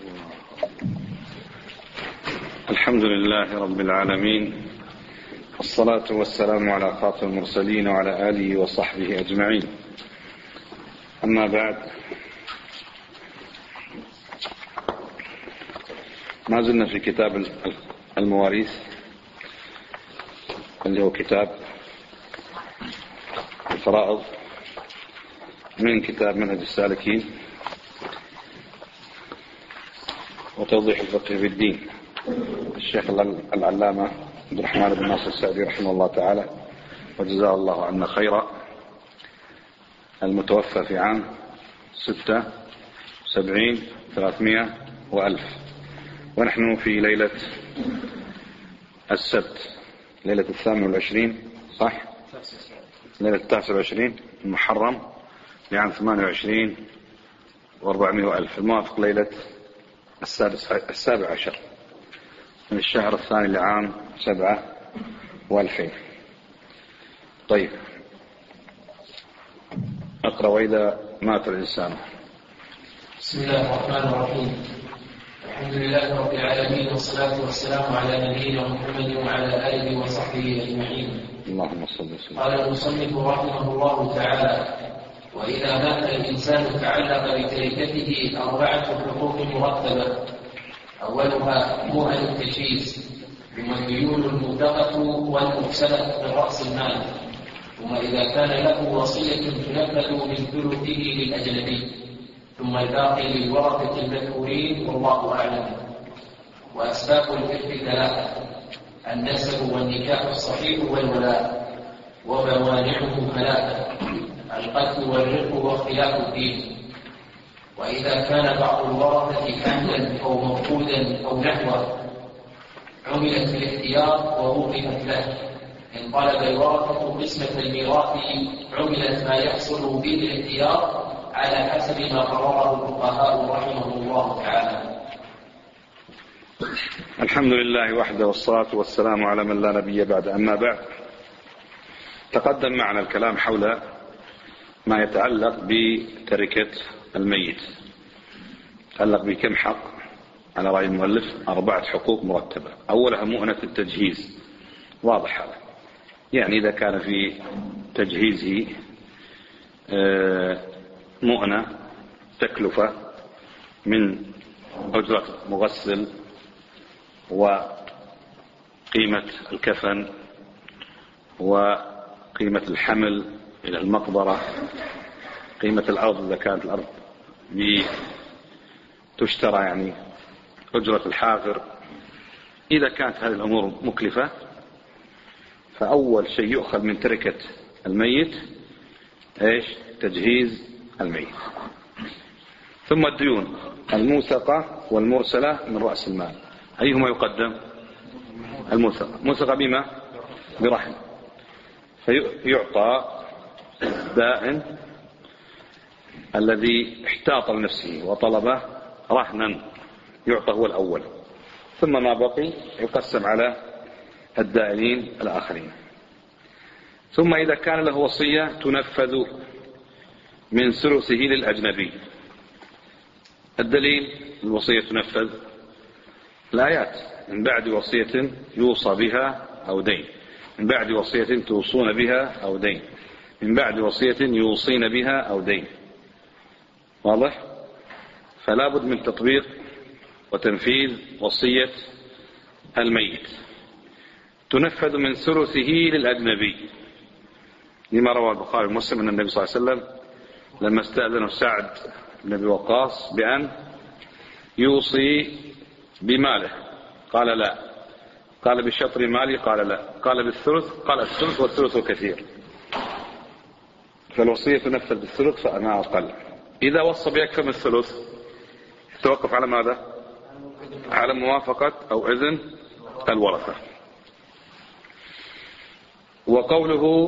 الحمد لله رب العالمين، والصلاة والسلام على خاتم المرسلين وعلى آله وصحبه أجمعين. أما بعد، ما زلنا في كتاب المواريث اللي هو كتاب الفرائض من كتاب منهج السالكين وتوضيح الفقه في الدين، الشيخ العلامة عبد الرحمن بن ناصر السعدي رحمه الله تعالى وجزاه الله عنا خيرا، المتوفى في عام 76 300 و1000، ونحن في ليلة السبت، ليلة 28 صح؟ ليلة 29 المحرم لعام 28 و400 و1000، الموافق ليلة 17 من الشهر الثاني لعام 7 و2000. طيب، أقرأ: وإذا مات الإنسان. بسم الله الرحمن الرحيم. الحمد لله رب العالمين، والصلاة والسلام على نبينا محمد وعلى آله وصحبه أجمعين. اللهم صل وسلم. قال المصنف رحمه الله تعالى: وإذا مات الإنسان تعلق بتركته 4 حقوق مرتبة، أولها مؤن التجهيز، ثم الديون الموثقة والمرسلة من رأس المال، ثم إذا كان له وصية تنفذ من ثلثه للأجنبي، ثم الباقي للورثة المذكورين والله أعلم. وأسباب الإرث 3: النسب والنكاح الصحيح والولاء، وموانعه 3: القتل والرق واختلاف الدين. وإذا كان بعض الورثة كاملا أو مفقودا أو نحوه عملت في الاختيار ووقفت له. إن طلب الورثة قسمة الميراث عملت ما يحصل به الاختيار على حسب ما قرره الفقهاء رحمه الله تعالى. الحمد لله وحده، والصلاة والسلام على من لا نبي بعد. أما بعد، تقدم معنا الكلام حول ما يتعلق بتركة الميت. يتعلق بكم حق على رأي المؤلف؟ 4 حقوق مرتبة. أولها مؤنة التجهيز، واضح هذا، يعني إذا كان في تجهيزه مؤنة تكلفة من أجرة مغسل، وقيمة الكفن، وقيمة الحمل إلى المقبرة، قيمة الأرض إذا كانت الأرض تشترى، يعني أجرة الحافر. إذا كانت هذه الأمور مكلفة، فأول شيء يؤخذ من تركة الميت إيش؟ تجهيز الميت. ثم الديون الموثقة والمرسلة من رأس المال. أيهما يقدم؟ الموثقة. موثقة بما؟ برهن، فيعطى الدائن الذي احتاط لنفسه وطلبه رهنا، يعطى هو الأول، ثم ما بقي يقسم على الدائنين الآخرين. ثم إذا كان له وصية تنفذ من ثلثه للأجنبي. الدليل الوصية تنفذ الآيات: من بعد وصية يوصى بها أو دين، من بعد وصية توصون بها أو دين، من بعد وصية يوصين بها أو دين. واضح؟ فلا بد من تطبيق وتنفيذ وصية الميت. تنفذ من ثلثه للأجنبي، لما روى البخاري ومسلم أن النبي صلى الله عليه وسلم لما استأذنه سعد بن أبي وقاص بأن يوصي بماله قال لا، قال بشطر مالي قال لا، قال بالثلث، قال الثلث والثلث كثير. فالوصية تنفذ بالثلث فأنا أقل. إذا وصى بأكثر من الثلث توقف على ماذا؟ على موافقة أو إذن الورثة. وقوله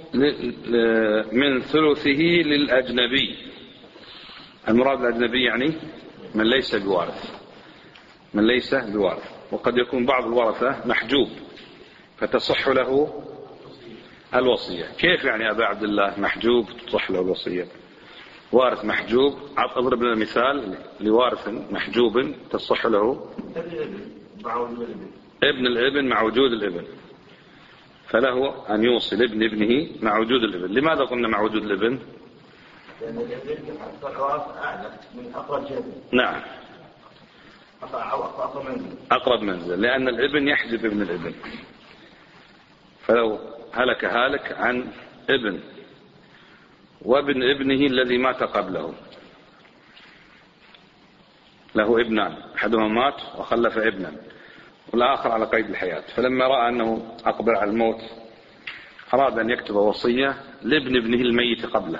من ثلثه للأجنبي، المراد الأجنبي يعني من ليس بوارث، من ليس بوارث. وقد يكون بعض الورثة محجوب فتصح له الوصية. كيف يعني أبا عبد الله محجوب تصح له الوصية؟ وارث محجوب. اضرب لنا مثال لوارث محجوب تصح له ابن الابن مع وجود الابن، فله أن يوصل ابن ابنه مع وجود الابن. لماذا قلنا مع وجود الابن؟ لأن الابن أعلى من أقرب جد. نعم، أقرب منزل، لأن الابن يحجب ابن الابن. فلو هلك هالك عن ابن وابن ابنه الذي مات قبله، له ابنان، أحدهما مات وخلف ابنا والآخر على قيد الحياة، فلما رأى أنه أقبل على الموت أراد أن يكتب وصية لابن ابنه الميت قبله،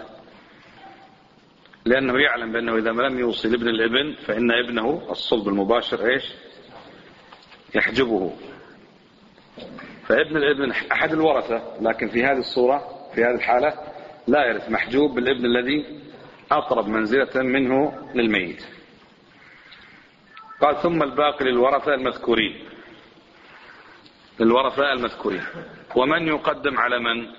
لأنه يعلم بأنه إذا لم يوصي لابن الابن فإن ابنه الصلب المباشر إيش يحجبه. فابن الابن أحد الورثة، لكن في هذه الصورة في هذه الحالة لا يرث، محجوب بالابن الذي أقرب منزلة منه للميت. قال ثم الباقي للورثة المذكورين، للورثة المذكورين. ومن يقدم على من؟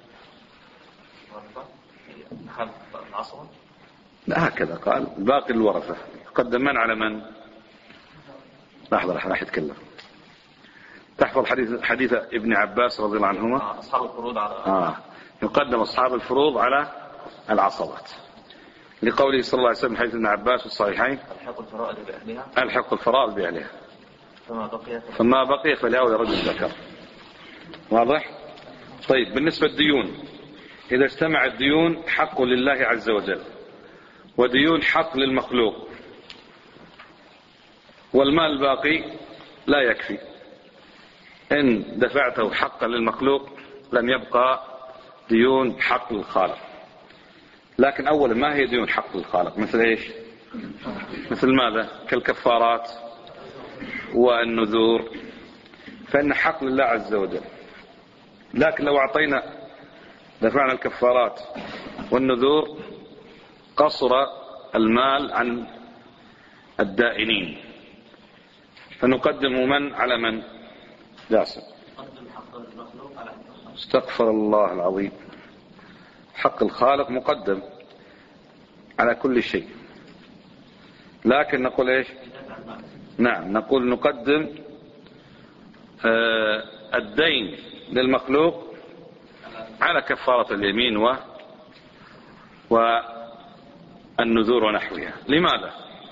لا، هكذا قال الباقي للورثة يقدم من على من؟ لحظة راح يتكلم. تحفظ حديث ابن عباس رضي الله عنهما أصحاب الفروض على يقدم أصحاب الفروض على العصبات، لقوله صلى الله عليه وسلم حديث ابن عباس في الصحيحين الحق الفرائض بأهلها فما بقي فلأولى رجل ذكر. واضح؟ طيب، بالنسبة للديون، إذا اجتمع الديون حق لله عز وجل وديون حق للمخلوق والمال الباقي لا يكفي، إن دفعته حقا للمخلوق لم يبقى ديون حق للخالق. لكن أولا ما هي ديون حق للخالق؟ مثل إيش؟ مثل ماذا؟ كالكفارات والنذور، فإن حق لله عز وجل. لكن لو دفعنا الكفارات والنذور قصر المال عن الدائنين، فنقدم من على من؟ جاسم. استغفر الله العظيم، حق الخالق مقدم على كل شيء، لكن نقول ايش؟ نعم، نقول نقدم الدين للمخلوق على كفارة اليمين والنذور ونحوها. لماذا؟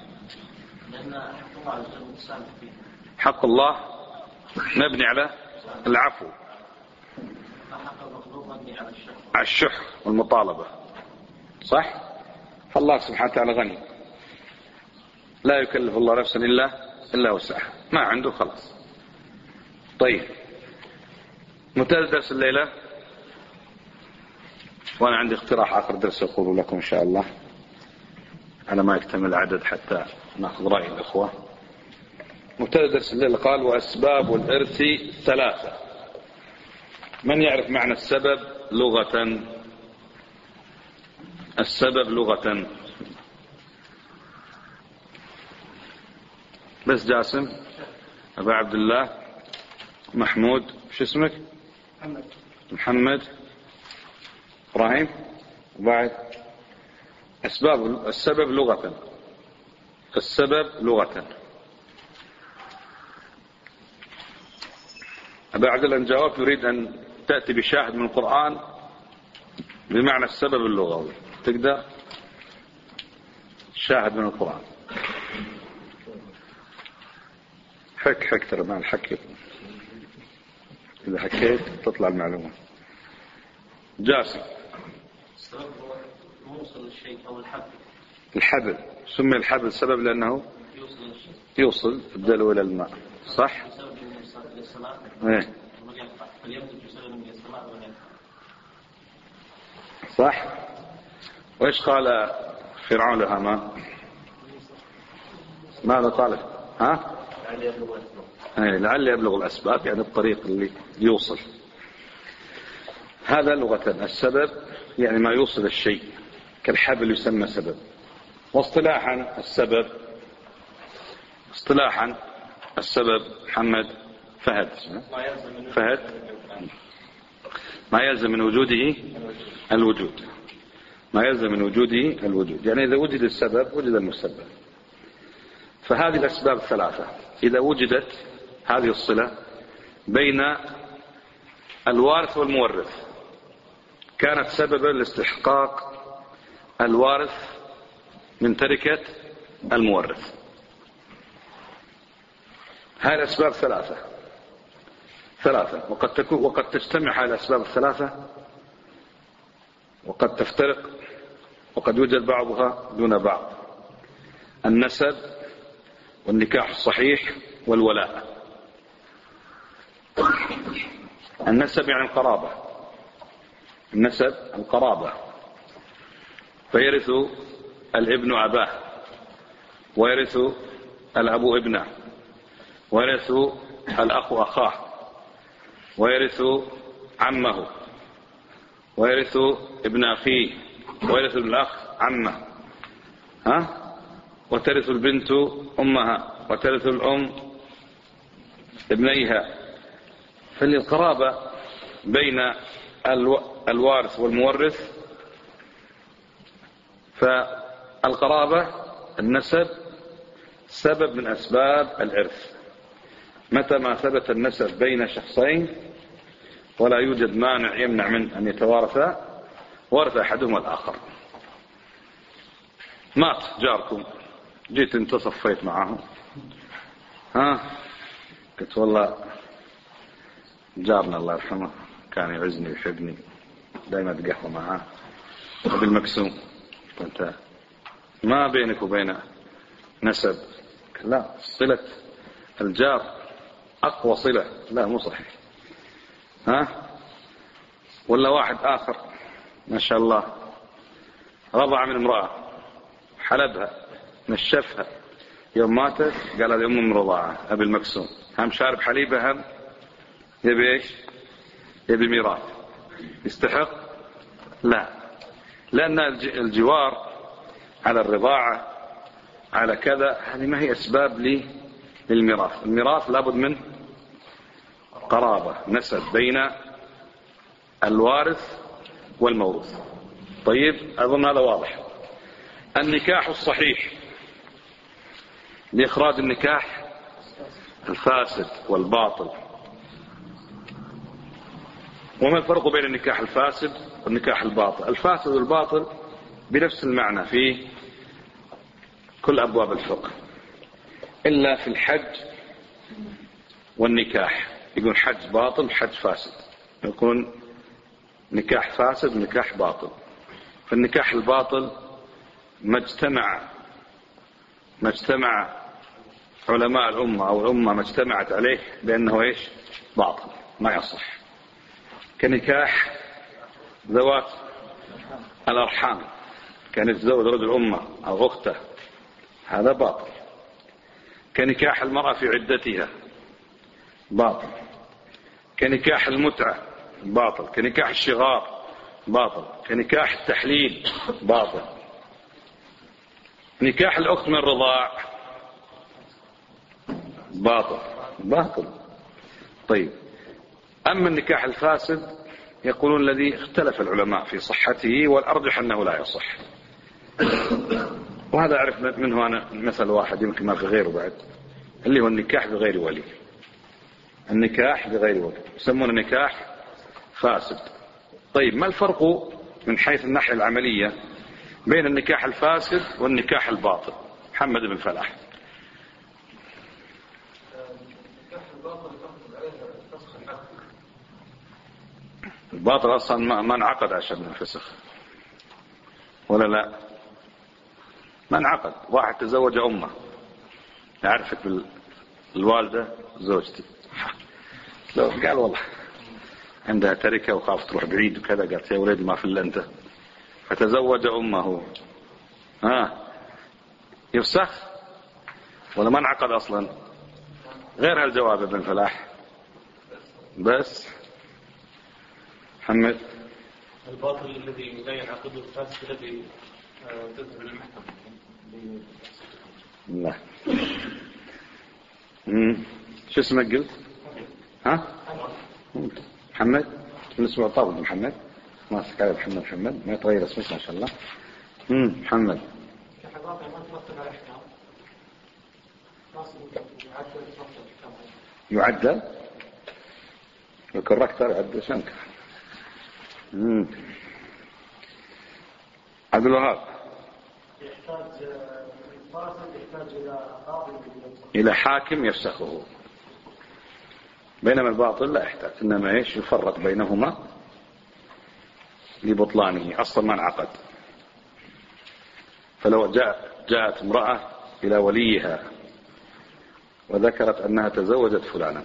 حق الله مبني على العفو، على الشح والمطالبة، صح؟ فالله سبحانه وتعالى غني، لا يكلف الله نفسا إلا وسعها، ما عنده خلاص. طيب، منتهى درس الليلة، وأنا عندي اقتراح آخر درس أقول لكم إن شاء الله على ما يكتمل العدد حتى نأخذ رأي الأخوة. منتهى درس الليلة قال: وأسباب الإرث ثلاثة. من يعرف معنى السبب لغة؟ السبب لغة بس جاسم، أبا عبد الله، محمود، شو اسمك؟ محمد، إبراهيم، وبعد السبب لغة. السبب لغة. أبا عبد الله جواب يريد أن تأتي بشاهد من القرآن بمعنى السبب اللغوي. تقدر شاهد من القرآن؟ حك ترى مع الحكي، إذا حكيت تطلع المعلومة. جاسم. السبب هو موصل الشيء أو الحبل. الحبل سمي الحبل سبب لأنه يوصل الدلو إلى الماء، صح؟ ايه صح. وإيش قال فرعون لهامان؟ ماذا قال؟ لعل يبلغ الأسباب، يعني الطريق اللي يوصل. هذا لغة. السبب يعني ما يوصل الشيء، كالحبل يسمى سبب. واصطلاحا السبب محمد فهد ما يلزم من وجوده الوجود. ما يلزم من وجوده الوجود، يعني إذا وجد السبب وجد المسبب. فهذه الأسباب الثلاثة إذا وجدت هذه الصلة بين الوارث والمورث كانت سببا لاستحقاق الوارث من تركة المورث. هذه الأسباب ثلاثة وقد تجتمع هذه الأسباب الثلاثة وقد تفترق وقد يوجد بعضها دون بعض. النسب والنكاح الصحيح والولاء. النسب يعني القرابة، النسب القرابة، فيرث الابن أباه ويرث الأب ابنه ويرث الأخ أخاه ويرث عمه ويرث ابن أخيه ويرث ابن الأخ عمه، وترث البنت أمها وترث الأم ابنيها. فالقرابة بين الوارث والمورث، فالقرابة النسب سبب من أسباب الإرث. متى ما ثبت النسب بين شخصين ولا يوجد مانع يمنع من أن يتوارثا، ورث أحدهما الآخر. مات جاركم، جيت انت صفيت معه، قلت والله جارنا الله يرحمه كان يعزني ويحبني دائما اتقهوى معاه وبالمقسوم، وانت ما بينك وبين نسب. لا، صلة الجار أقوى صلة. لا مو صحيح. ولا واحد آخر ما شاء الله رضع من امرأة، حلبها نشفها، يوم ماتت قال هذه أم من رضاعة أبي المقسوم، هم شارب حليبها، هم يبي ايش؟ يبي ميراث. يستحق؟ لا، لأن الجوار على الرضاعة على كذا هذه ما هي أسباب للميراث. الميراث لابد من قرابة، نسب بين الوارث والموروث. طيب، أظن هذا واضح. النكاح الصحيح لإخراج النكاح الفاسد والباطل. وما الفرق بين النكاح الفاسد والنكاح الباطل؟ الفاسد والباطل بنفس المعنى في كل أبواب الفقه، إلا في الحج والنكاح يكون حج باطل حج فاسد، يكون نكاح فاسد ونكاح باطل. فالنكاح الباطل ما اجتمع علماء الأمة أو الأمة ما اجتمعت عليه بأنه ايش؟ باطل، ما يصح. كنكاح ذوات الأرحام، كان يتزوج رجل أمه أو أخته، هذا باطل. كنكاح المرأة في عدتها باطل. كنكاح المتعة باطل. كنكاح الشغار باطل. كنكاح التحليل باطل. نكاح الأخت من الرضاع باطل. طيب، أما النكاح الفاسد يقولون الذي اختلف العلماء في صحته والأرجح أنه لا يصح. وهذا أعرف منه أنا مثل واحد يمكن ما في غيره بعد، اللي هو النكاح بغير ولي. النكاح بغير ولي يسمونه نكاح فاسد. طيب، ما الفرق من حيث الناحية العملية بين النكاح الفاسد والنكاح الباطل؟ محمد بن فلاح. الباطل أصلا ما انعقد عشان الفسخ، ولا لا؟ ما انعقد. واحد تزوج أمه، يعرفك بالوالدة زوجتي، لو قال والله عندها تركة وخاف تروح بعيد وكذا، قالت يا ولدي ما في إلا أنت، فتزوج أمه، يفسخ ولا ما انعقد أصلا؟ غير هالجواب ابن فلاح. بس محمد، الباطل الذي لا ينعقد، الفاسد الذي تذهب للمحكمة. لا. شو اسمك قلت؟ محمد؟ من اسمه طاول محمد؟ ماسك على محمد ما يتغير اسمك ما شاء الله. محمد يعدل الكوركتر يعدل شنك. عبد الوهاب يحتاج إلى حاكم يفسخه، بينما الباطل لا يحتاج، إنما إيش يفرق بينهما لبطلانه، أصلا ما انعقد. فلو جاءت امرأة إلى وليها وذكرت أنها تزوجت فلانا،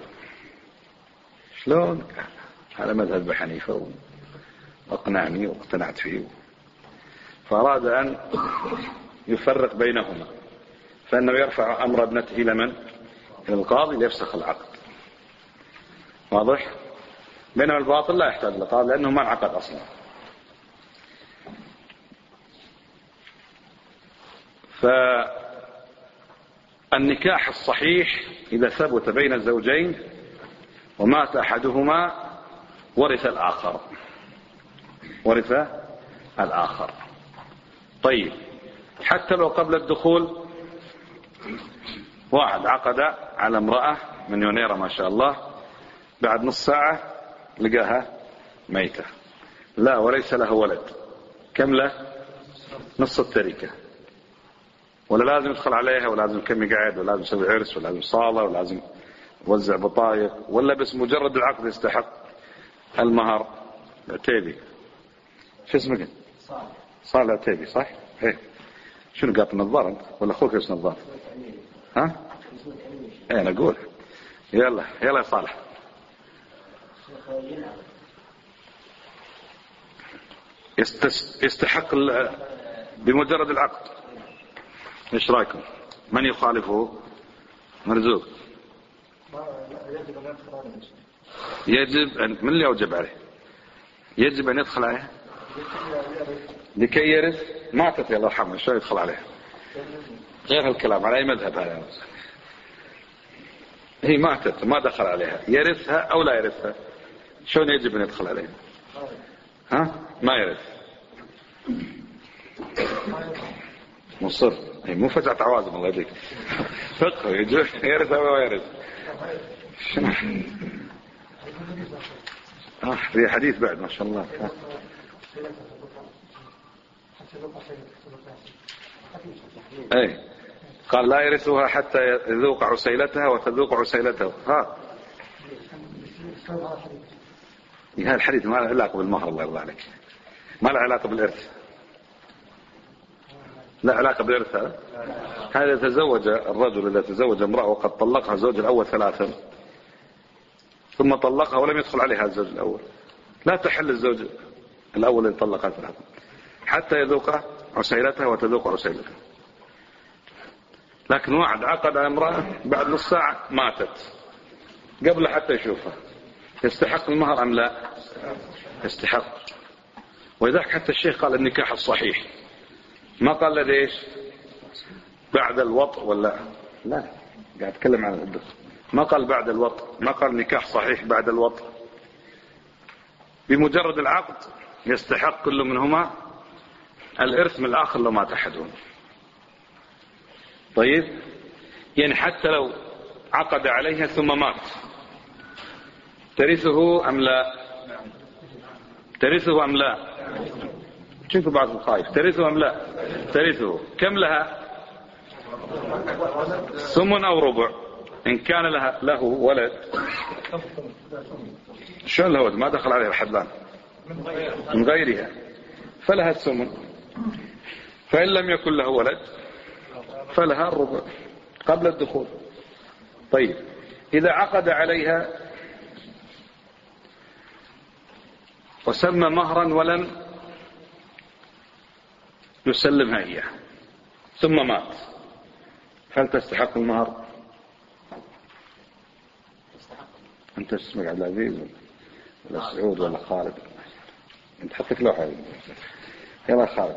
شلون؟ على مذهب أبي حنيفة وأقنعني واقتنعت فيه، فأراد أن يفرق بينهما، فإنه يرفع أمر ابنته إلى من؟ إلى القاضي ليفسخ العقد. واضح؟ بينما الباطل لا يحتاج لقاضي لأنه ما انعقد أصلا. فالنكاح الصحيح إذا ثبت بين الزوجين ومات أحدهما ورث الآخر. طيب، حتى لو قبل الدخول واحد عقد على امرأة من يونيرا ما شاء الله، بعد نص ساعة لقاها ميتة، لا وليس له ولد، كم له؟ نص التركة، ولا لازم يدخل عليها، ولا لازم كم يقعد، ولا لازم يسوي عرس، ولا لازم صالة، ولا لازم يوزع بطايق، ولا بس مجرد العقد يستحق المهر؟ العتيبي، شو اسمك؟ صالح العتيبي، صح؟ ايه، شنو قاط النظارة انت ولا اخوك يلبس نظارة؟ ها؟ ايه انا اقول يلا يا صالح. يستحق بمجرد العقد. ايش رايكم؟ من يخالفه؟ مرزوق. يجب ان، من اللي اوجب عليه؟ يجب ان يدخل عليه لكي يرث. ماتت الله يرحمه، شو يدخل عليه؟ غير هالكلام، على اي مذهب هذا؟ هي ماتت ما دخل عليها، يرثها او لا يرثها؟ شلون يجب ان يدخل عليها؟ ها؟ ما يرث، مصر. هي مو فجعة عوازم الله يهديك. فقه يجب يرث او لا يرث. شنو؟ في حديث بعد ما شاء الله. اي قال لا يرثها حتى يذوق عسيلتها وتذوق عسيلته. هذا الحديث ما له علاقه بالمهر، الله يرضى عليك، ما له علاقه بالارث، لا علاقه بالارث. هذا تزوج الرجل اذا تزوج امراه وقد طلقها الزوج الاول 3 ثم طلقها ولم يدخل عليها الزوج الاول، لا تحل الزوج الاول الذي طلقها 3 حتى يذوق عسيلتها وتذوق عسيلته. لكن واحد عقد على امرأة بعد نص ساعة ماتت قبل حتى يشوفها، يستحق المهر أم لا؟ يستحق. ولذلك حتى الشيخ قال النكاح الصحيح، ما قال لديش بعد الوطء ولا لا، قاعد أتكلم عن الدخل، ما قال بعد الوطء، ما قال نكاح صحيح بعد الوطء. بمجرد العقد يستحق كل منهما الإرث من الآخر لو مات أحدهم. طيب، يعني حتى لو عقد عليها ثم مات ترثه أم لا؟ ترثه أم لا؟ شوفوا بعض الخايف، ترثه أم لا؟ ترثه. كم لها؟ ثمن أو ربع. إن كان له ولد، شلون له ولد؟ ما دخل عليها الحدلان من غيرها، فلها الثمن. فإن لم يكن له ولد فلها الربع قبل الدخول. طيب، إذا عقد عليها وسمى مهرا ولم يسلمها إياه ثم مات، هل تستحق المهر؟ أنت اسمك عبد العزيز ولا سعود ولا خالد؟ أنت حطك لوحة. يلا خالد.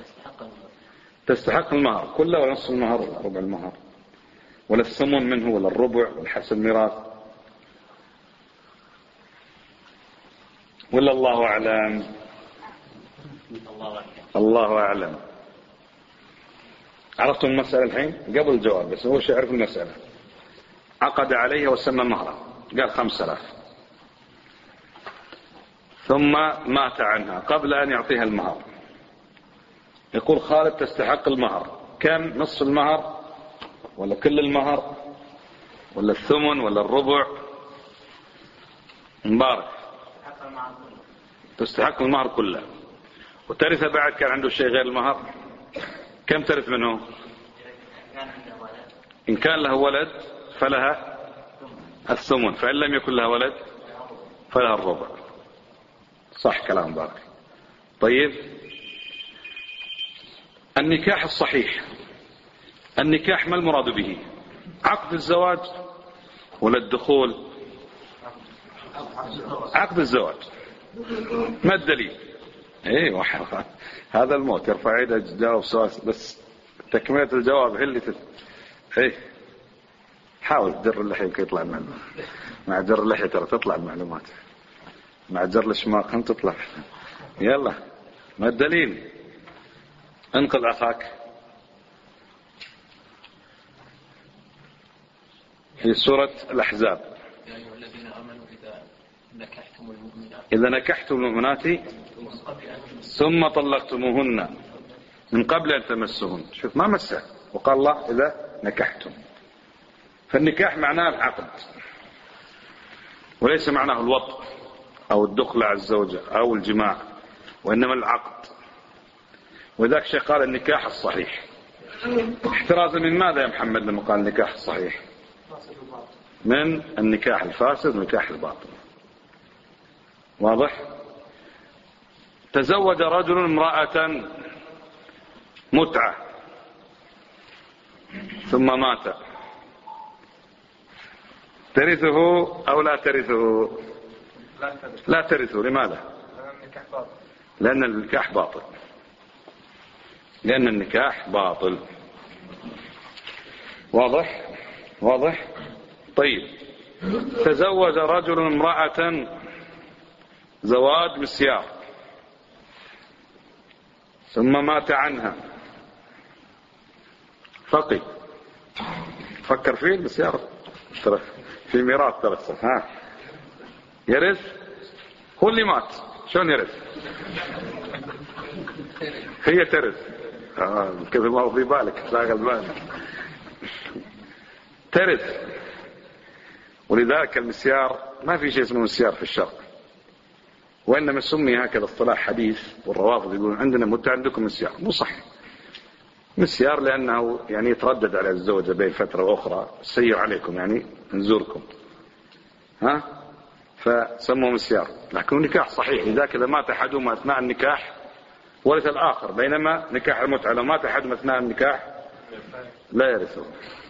تستحق المهر كله ولا نصف المهر ولا ربع المهر ولا الثمن منه ولا الربع ولا حسب الميراث ولا الله أعلم؟ الله أعلم. عرفتم المسألة الحين قبل الجواب، بس هو يعرف المسألة. عقد عليها وسمى مهرا، قال 5000، ثم مات عنها قبل أن يعطيها المهر. يقول خالد تستحق المهر، كم؟ نصف المهر ولا كل المهر ولا الثمن ولا الربع؟ مبارك تستحق المهر كله، وترث بعد كان عنده شيء غير المهر. كم ترث منه؟ إن كان له ولد فلها الثمن، فإن لم يكن لها ولد فلها الربع. صح كلام مبارك. طيب النكاح الصحيح، النكاح ما المراد به؟ عقد الزواج ولا الدخول؟ عقد الزواج. ما الدليل؟ ايه هذا الموت يرفع يده تجاوب سؤال، بس تكملة الجواب هي اللي ايه حاول تجر اللحية يمكن يطلع المعلومات. مع جر اللحية ترى تطلع المعلومات، مع جر الشماغ هم تطلع. يلا ما الدليل؟ انقذ اخاك. في سورة الأحزاب يا أيها الذين آمنوا إذا نكحتم المؤمنات ثم طلقتموهن من قبل أن تمسهن. شوف ما مسه، وقال الله إذا نكحتم. فالنكاح معناه العقد وليس معناه الوطء أو الدخل على الزوجة أو الجماع، وإنما العقد. وذاك شيء قال النكاح الصحيح. احترازا من ماذا يا محمد لما قال النكاح الصحيح؟ من النكاح الفاسد والنكاح الباطل. واضح؟ تزوج رجل امرأة متعة ثم مات، ترثه أو لا ترثه؟ لا ترثه. لماذا؟ لأن النكاح باطل. لأن النكاح باطل. واضح؟ واضح؟ طيب تزوج رجل امرأة زواج مسيار ثم مات عنها، فقي فكر فيه المسيار ترى في ميراث ترى. ها يرث؟ هو اللي مات شلون يرث؟ هي ترث. كذا ما هو في بالك تلاقى بالك ترث. ولذلك المسيار ما في شيء اسمه مسيار في الشرع، وإنما سمي هكذا اصطلاح حديث. والروافض يقولون عندنا متى عندكم مسيار. مو صح. مسيار لأنه يعني يتردد على الزوجة بين فترة وأخرى، سير عليكم يعني نزوركم، ها فسموه مسيار. لكن النكاح صحيح. لذلك إذا مات أحدهما أثناء النكاح ورث الآخر، بينما نكاح المتعة لو مات أحدهما أثناء النكاح لا يرثه.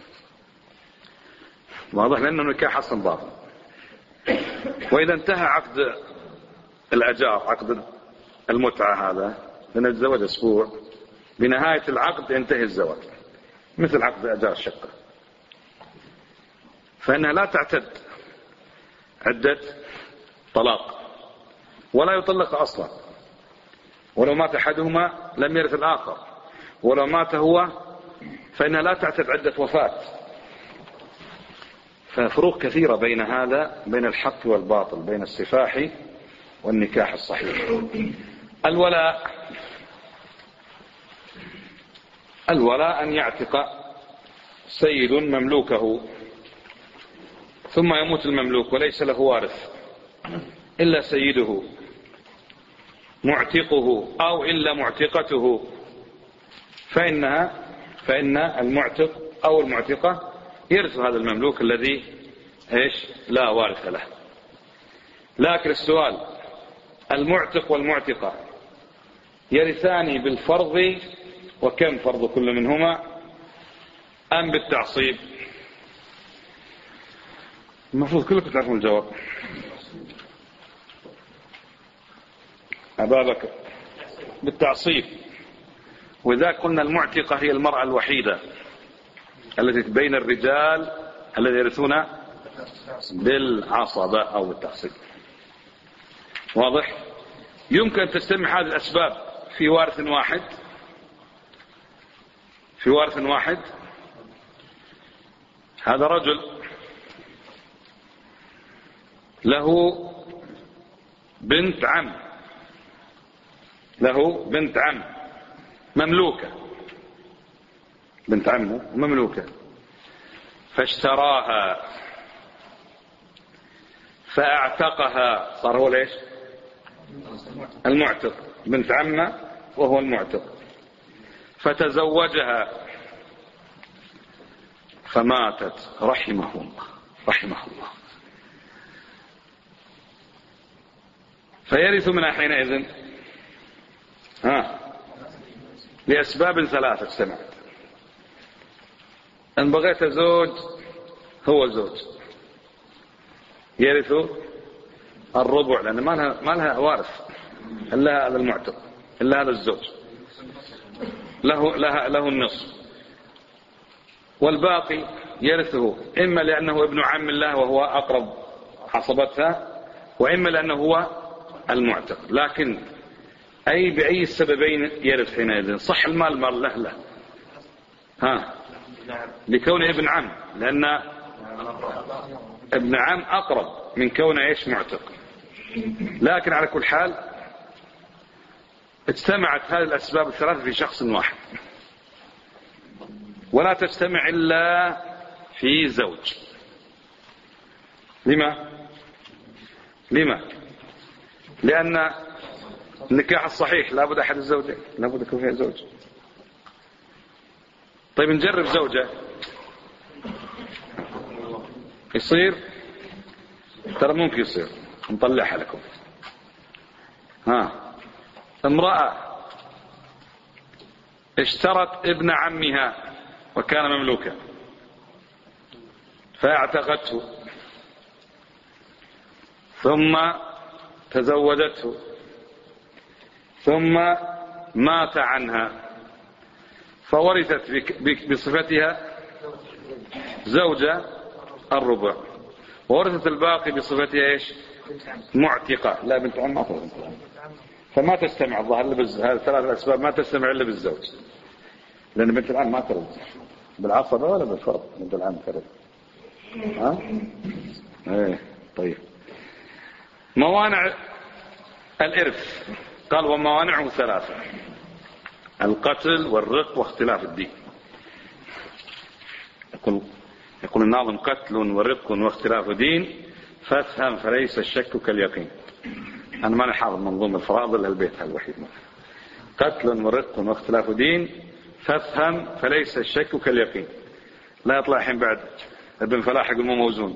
واضح؟ لأنه النكاح أصلا باطل. وإذا انتهى عقد الأجار، عقد المتعة هذا، لنتزوج أسبوع، بنهاية العقد ينتهي الزواج، مثل عقد أجار الشقة، فإنها لا تعتد عدة طلاق ولا يطلق أصلا. ولو مات أحدهما لم يرث الآخر، ولو مات هو فإنها لا تعتد عدة وفاة. ففروق كثيرة بين هذا، بين الحق والباطل، بين السفاح والنكاح الصحيح. الولاء أن يعتق سيد مملوكه ثم يموت المملوك وليس له وارث إلا سيده معتقه أو إلا معتقته، فإن المعتق أو المعتقة يرث هذا المملوك الذي لا وارث له. لكن السؤال، المعتق والمعتقة يرثان بالفرض، وكم فرض كل منهما، أم بالتعصيب؟ المفروض كلكم تعرفون الجواب. أبا بكر بالتعصيب. وإذا قلنا المعتقة هي المرأة الوحيدة التي بين الرجال الذي يرثون بالعصبة أو بالتعصيب. واضح؟ يمكن أن تجتمع هذه الأسباب في وارث واحد، في وارث واحد. هذا رجل له بنت عم، له بنت عم مملوكة، بنت عمه مملوكة، فاشتراها فاعتقها، صار هو ليش المعتق، بنت عمه وهو المعتق، فتزوجها فماتت رحمه الله، رحمه الله. فيرث منها حينئذ لأسباب ثلاثة اجتمعت. إن بغيت زوج هو زوج يرث الربع، لأن ما لها وارث إلا هذا المعتق، إلا هذا الزوج، له النصف، والباقي يرثه إما لأنه ابن عم الله وهو أقرب عصبتها، وإما لأنه هو المعتق. لكن بأي السببين يرث حينئذ. صح المال له لكونه ابن عم، لأن ابن عم أقرب من كونه معتق. لكن على كل حال اجتمعت هذه الأسباب الثلاثة في شخص واحد، ولا تجتمع إلا في زوج. لما؟ لأن النكاح الصحيح لابد أحد الزوجين، لابد يكون فيها زوج. طيب نجرب زوجة يصير، ترى ممكن يصير، نطلعها لكم. امرأة اشترت ابن عمها وكان مملوكا فاعتقته، ثم تزوجته، ثم مات عنها، فورثت بصفتها زوجة الربع، وورثت الباقي بصفتها معتقة، لا بنت عم أصلا. فما تستمع الظاهر هذه الثلاث الأسباب ما تستمع إلا بالزوج، لأن بنت العم ما ترد بالعصبة ولا بالفرض. بنت العم ترد. طيب موانع الإرث قال وموانعه ثلاثة: القتل والرق واختلاف الدين. يقول الناظم: قتل ورق واختلاف دين، فافهم فليس الشك كاليقين. أنا ما حافظ منظومة الفرائض إلا البيت الوحيد. قتل ورق واختلاف دين، فافهم فليس الشك كاليقين. لا يطلع الحين بعد ابن فلاح يقول مو موزون.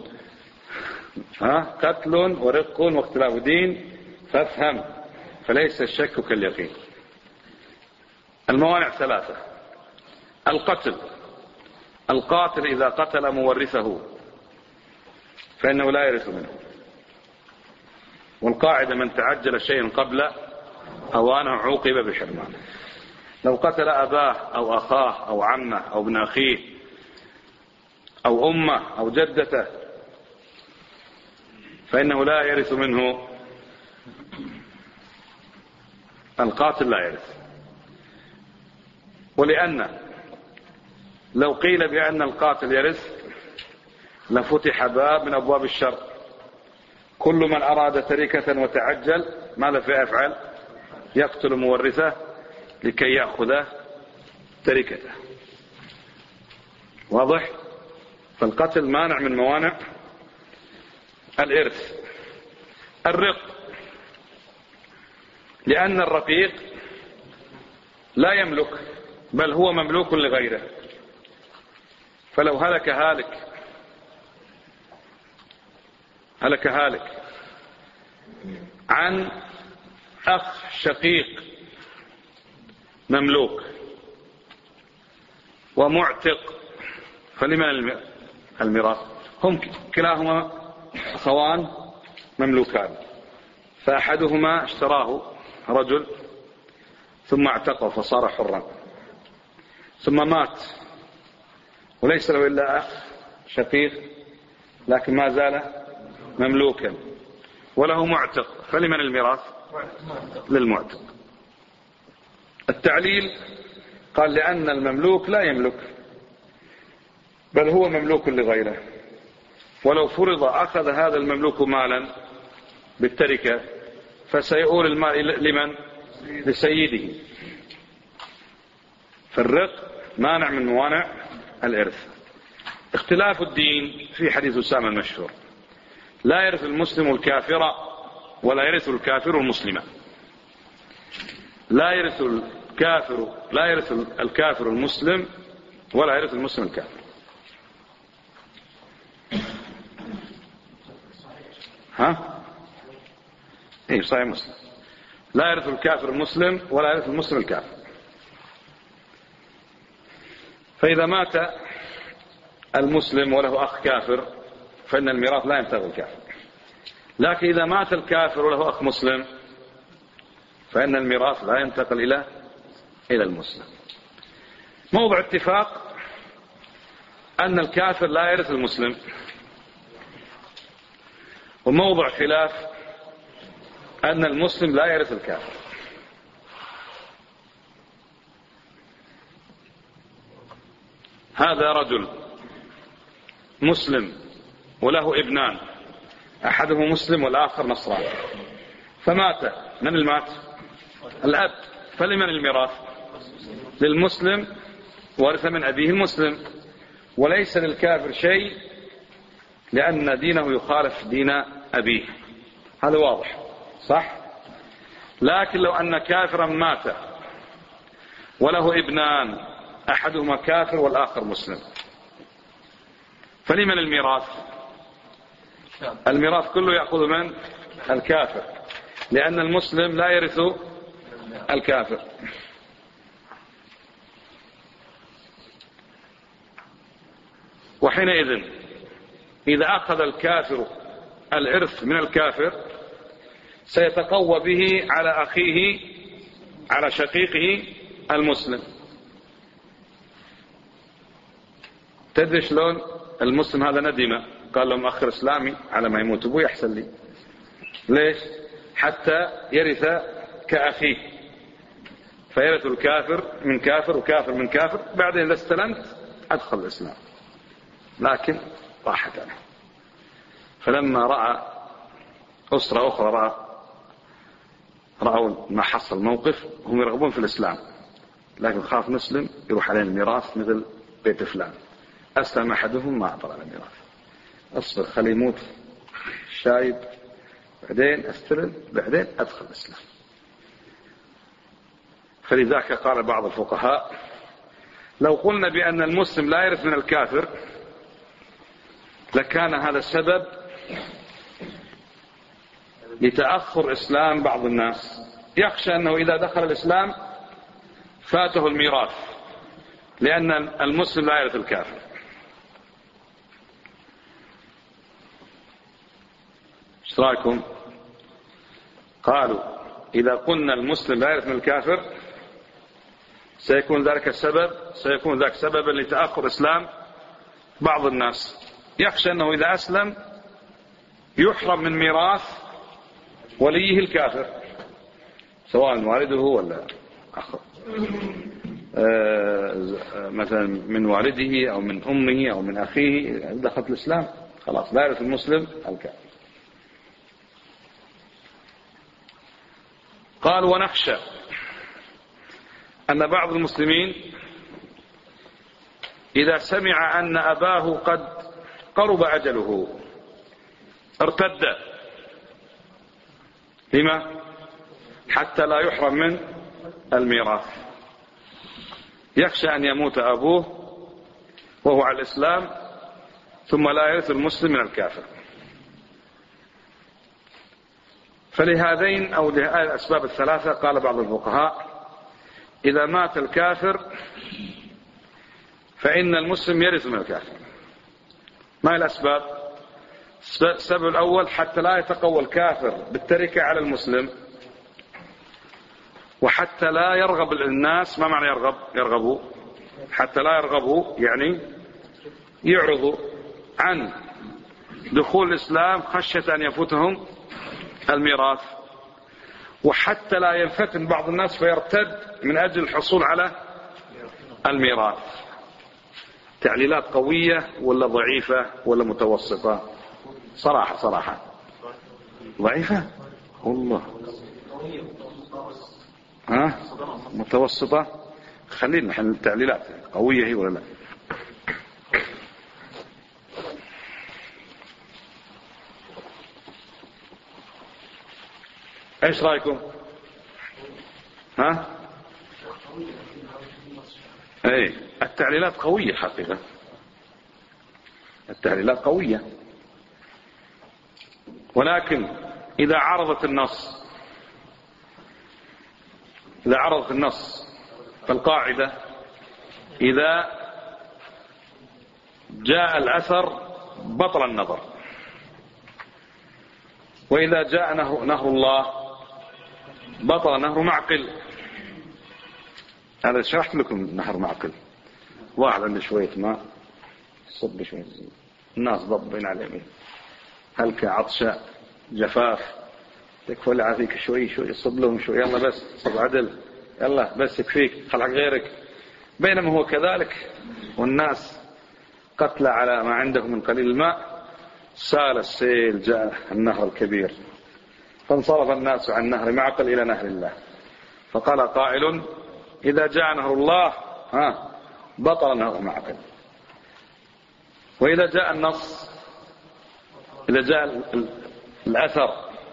قتل ورق واختلاف دين، فافهم فليس الشك كاليقين. الموانع ثلاثة: القتل، القاتل إذا قتل مورثه فإنه لا يرث منه، والقاعدة من تعجل شيئا قبل أوانه عوقب بحرمانه. لو قتل أباه أو أخاه أو عمه أو ابن أخيه أو أمه أو جدته فإنه لا يرث منه، القاتل لا يرث. ولأن لو قيل بأن القاتل يرث لفتح باب من أبواب الشر، كل من أراد تركة وتعجل ماذا فيفعل؟ يقتل مورثه لكي يأخذ تركته. واضح؟ فالقتل مانع من موانع الإرث. الرق، لأن الرقيق لا يملك بل هو مملوك لغيره، فلو هلك هالك عن أخ شقيق مملوك ومعتق فلمن الميراث؟ هم كلاهما أخوان مملوكان، فأحدهما اشتراه رجل ثم اعتقه فصار حرا، ثم مات وليس له إلا أخ شقيق لكن ما زال مملوكا وله معتق، فلمن الميراث؟ للمعتق. التعليل قال لأن المملوك لا يملك، بل هو مملوك لغيره، ولو فرض أخذ هذا المملوك مالا بالتركة فسيؤول المال لمن؟ لسيده. فالرق مانع من موانع الإرث. اختلاف الدين في حديث أسامة المشهور: لا يرث المسلم الكافر ولا يرث الكافر المسلم. لا يرث الكافر المسلم ولا يرث المسلم الكافر. ها؟ ايه صحيح مسلم. لا يرث الكافر المسلم ولا يرث المسلم الكافر. فإذا مات المسلم وله أخ كافر فإن الميراث لا ينتقل الكافر. لكن إذا مات الكافر وله أخ مسلم فإن الميراث لا ينتقل إلى المسلم. موضع اتفاق أن الكافر لا يرث المسلم، وموضع خلاف أن المسلم لا يرث الكافر. هذا رجل مسلم وله ابنان، أحدهما مسلم والآخر نصراني، فمات. من المات؟ الأب. فلمن الميراث؟ للمسلم، ورث من أبيه المسلم، وليس للكافر شيء لأن دينه يخالف دين أبيه. هذا واضح صح؟ لكن لو أن كافرا مات وله ابنان، أحدهما كافر والآخر مسلم، فلمن الميراث؟ الميراث كله يأخذ من؟ الكافر، لأن المسلم لا يرث الكافر. وحينئذ إذا أخذ الكافر الإرث من الكافر سيتقوى به على أخيه، على شقيقه المسلم. تدري شلون؟ المسلم هذا ندم، قال لهم أخر إسلامي على ما يموت أبوي أحسن لي. ليش؟ حتى يرث كأخيه، فيرث الكافر من كافر وكافر من كافر، بعدين إذا استلمت أدخل الإسلام، لكن راحت عنه. فلما رأى أسرة أخرى رأوا ما حصل موقف، هم يرغبون في الإسلام لكن خاف مسلم يروح عليه الميراث مثل بيت فلان، أسلم أحدهم ما أعطى على الميراث، أصبر خلي يموت شايب بعدين أستلم، بعدين أدخل الإسلام. فلذلك قال بعض الفقهاء: لو قلنا بأن المسلم لا يرث من الكافر لكان هذا السبب لتأخر إسلام بعض الناس، يخشى أنه إذا دخل الإسلام فاته الميراث، لأن المسلم لا يرث الكافر. ايش رايكم؟ قالوا إذا قلنا المسلم لا يرث من الكافر سيكون ذلك سببا لتأخر إسلام بعض الناس، يخشى أنه إذا أسلم يحرم من ميراث وليه الكافر، سواء والده ولا أخر، مثلا من والده أو من أمه أو من أخيه، دخلت الإسلام خلاص لا يرث المسلم الكافر. قال: ونخشى أن بعض المسلمين إذا سمع أن أباه قد قرب أجله ارتد. لما؟ حتى لا يحرم من الميراث، يخشى أن يموت أبوه وهو على الإسلام ثم لا يرث المسلم من الكافر. فلهذين أو الأسباب الثلاثة قال بعض الفقهاء: إذا مات الكافر فإن المسلم يرث من الكافر. ما هي الأسباب؟ السبب الأول حتى لا يتقوى الكافر بالتركة على المسلم، وحتى لا يرغب الناس. ما معنى يرغبوا؟ حتى لا يرغبوا يعني يعرضوا عن دخول الإسلام خشية أن يفوتهم الميراث. وحتى لا ينفتن بعض الناس فيرتد من أجل الحصول على الميراث. تعليلات قوية ولا ضعيفة ولا متوسطة؟ صراحة ضعيفة والله. متوسطة. خلينا نحن التعليلات قوية هي ولا لا؟ ايش رايكم؟ ايه التعليلات قوية حقيقة، التعليلات قوية، ولكن إذا عرضت النص فالقاعدة إذا جاء الأثر بطل النظر، وإذا جاء نهر الله بطل نهر معقل. أنا شرحت لكم نهر معقل. واحد عنده شوية ماء صب شوية، الناس ضبين على اليمين، هلك عطشة جفاف، تكفى اللي عافيك شوي صب لهم شوي، يلا بس صب عدل، يلا بس يكفيك خلع غيرك. بينما هو كذلك والناس قتل على ما عندهم من قليل الماء، سال السيل جاء النهر الكبير، فانصرف الناس عن نهر معقل إلى نهر الله. فقال قائل إذا جاء نهر الله بطل نهر معقل، وإذا جاء النص، إذا جاء الأثر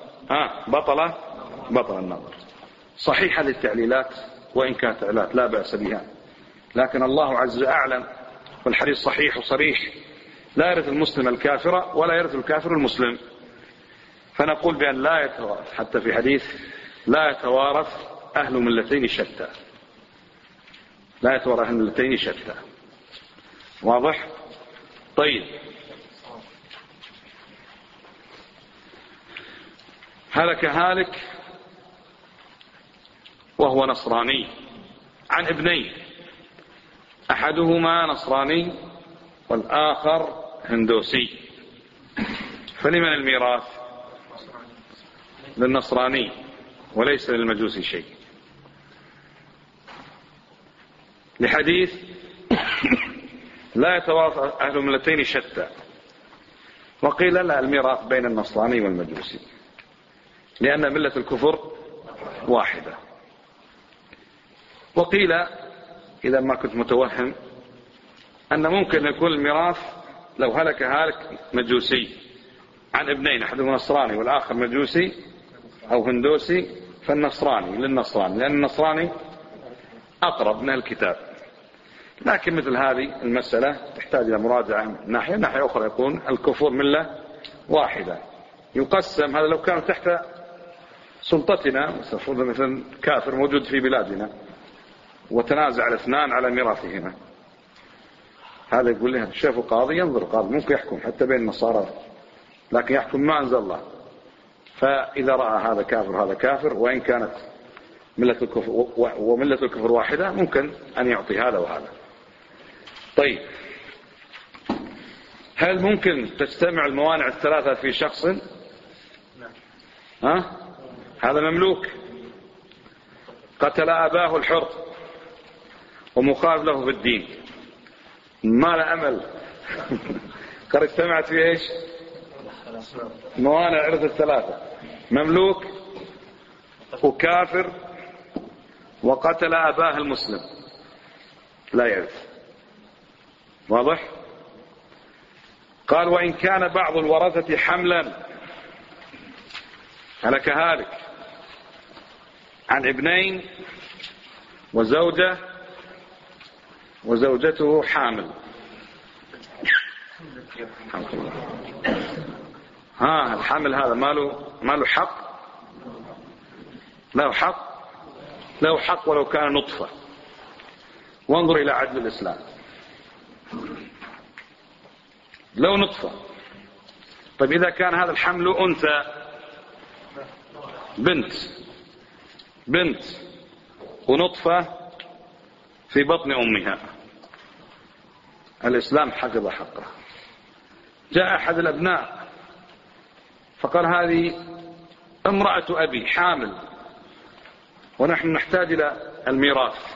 بطل النظر. صحيحة للتعليلات، وإن كانت تعليلات لا بأس بها، لكن الله عز وجل أعلم، والحديث صحيح وصريح: لا يرث المسلم الكافر ولا يرث الكافر المسلم. فنقول بأن لا يتوارث، حتى في حديث لا يتوارث أهل ملتين شتى، لا يتوارث أهل ملتين شتى. واضح؟ طيب، هلك هالك وهو نصراني عن ابنين، أحدهما نصراني والآخر هندوسي، فلمن الميراث؟ للنصراني وليس للمجوسي شيء، لحديث لا يتوارث أهل ملتين شتى. وقيل لا، الميراث بين النصراني والمجوسي، لأن ملة الكفر واحدة. وقيل إذا ما كنت متوهم أن ممكن يكون الميراث لو هلك هالك مجوسي عن ابنين، أحدهما نصراني والآخر مجوسي أو هندوسي، فالنصراني للنصراني، لأن النصراني أقرب من الكتاب. لكن مثل هذه المسألة تحتاج إلى مراجعة من ناحية أخرى، يكون الكفر ملة واحدة، يقسم. هذا لو كان تحت سلطتنا، مثل كافر موجود في بلادنا وتنازع الاثنان على ميراثهما، هذا يقول لها شافوا قاضي، ينظر قاضي ممكن يحكم حتى بين النصارى، لكن يحكم ما أنزل الله. فإذا رأى هذا كافر هذا كافر، وإن كانت ملة الكفر وملة الكفر واحدة، ممكن أن يعطي هذا وهذا. طيب، هل ممكن تجتمع الموانع الثلاثة في شخص؟ هذا مملوك قتل أباه الحر ومخالف له في الدين، ما له أمل. قد اجتمعت في إيش؟ موانع الإرث الثلاثة: مملوك وكافر وقتل أباه المسلم، لا يرث. واضح؟ قال وإن كان بعض الورثة حملا، هلك هالك عن ابنين وزوجة وزوجته حامل، الحمل هذا ما له حق؟ له حق ولو كان نطفة. وانظر إلى عدل الإسلام، لو نطفة. طيب إذا كان هذا الحمل أنثى، بنت ونطفة في بطن أمها، الإسلام حفظ حقه. جاء أحد الأبناء فقال هذه امرأة أبي حامل ونحن نحتاج إلى الميراث،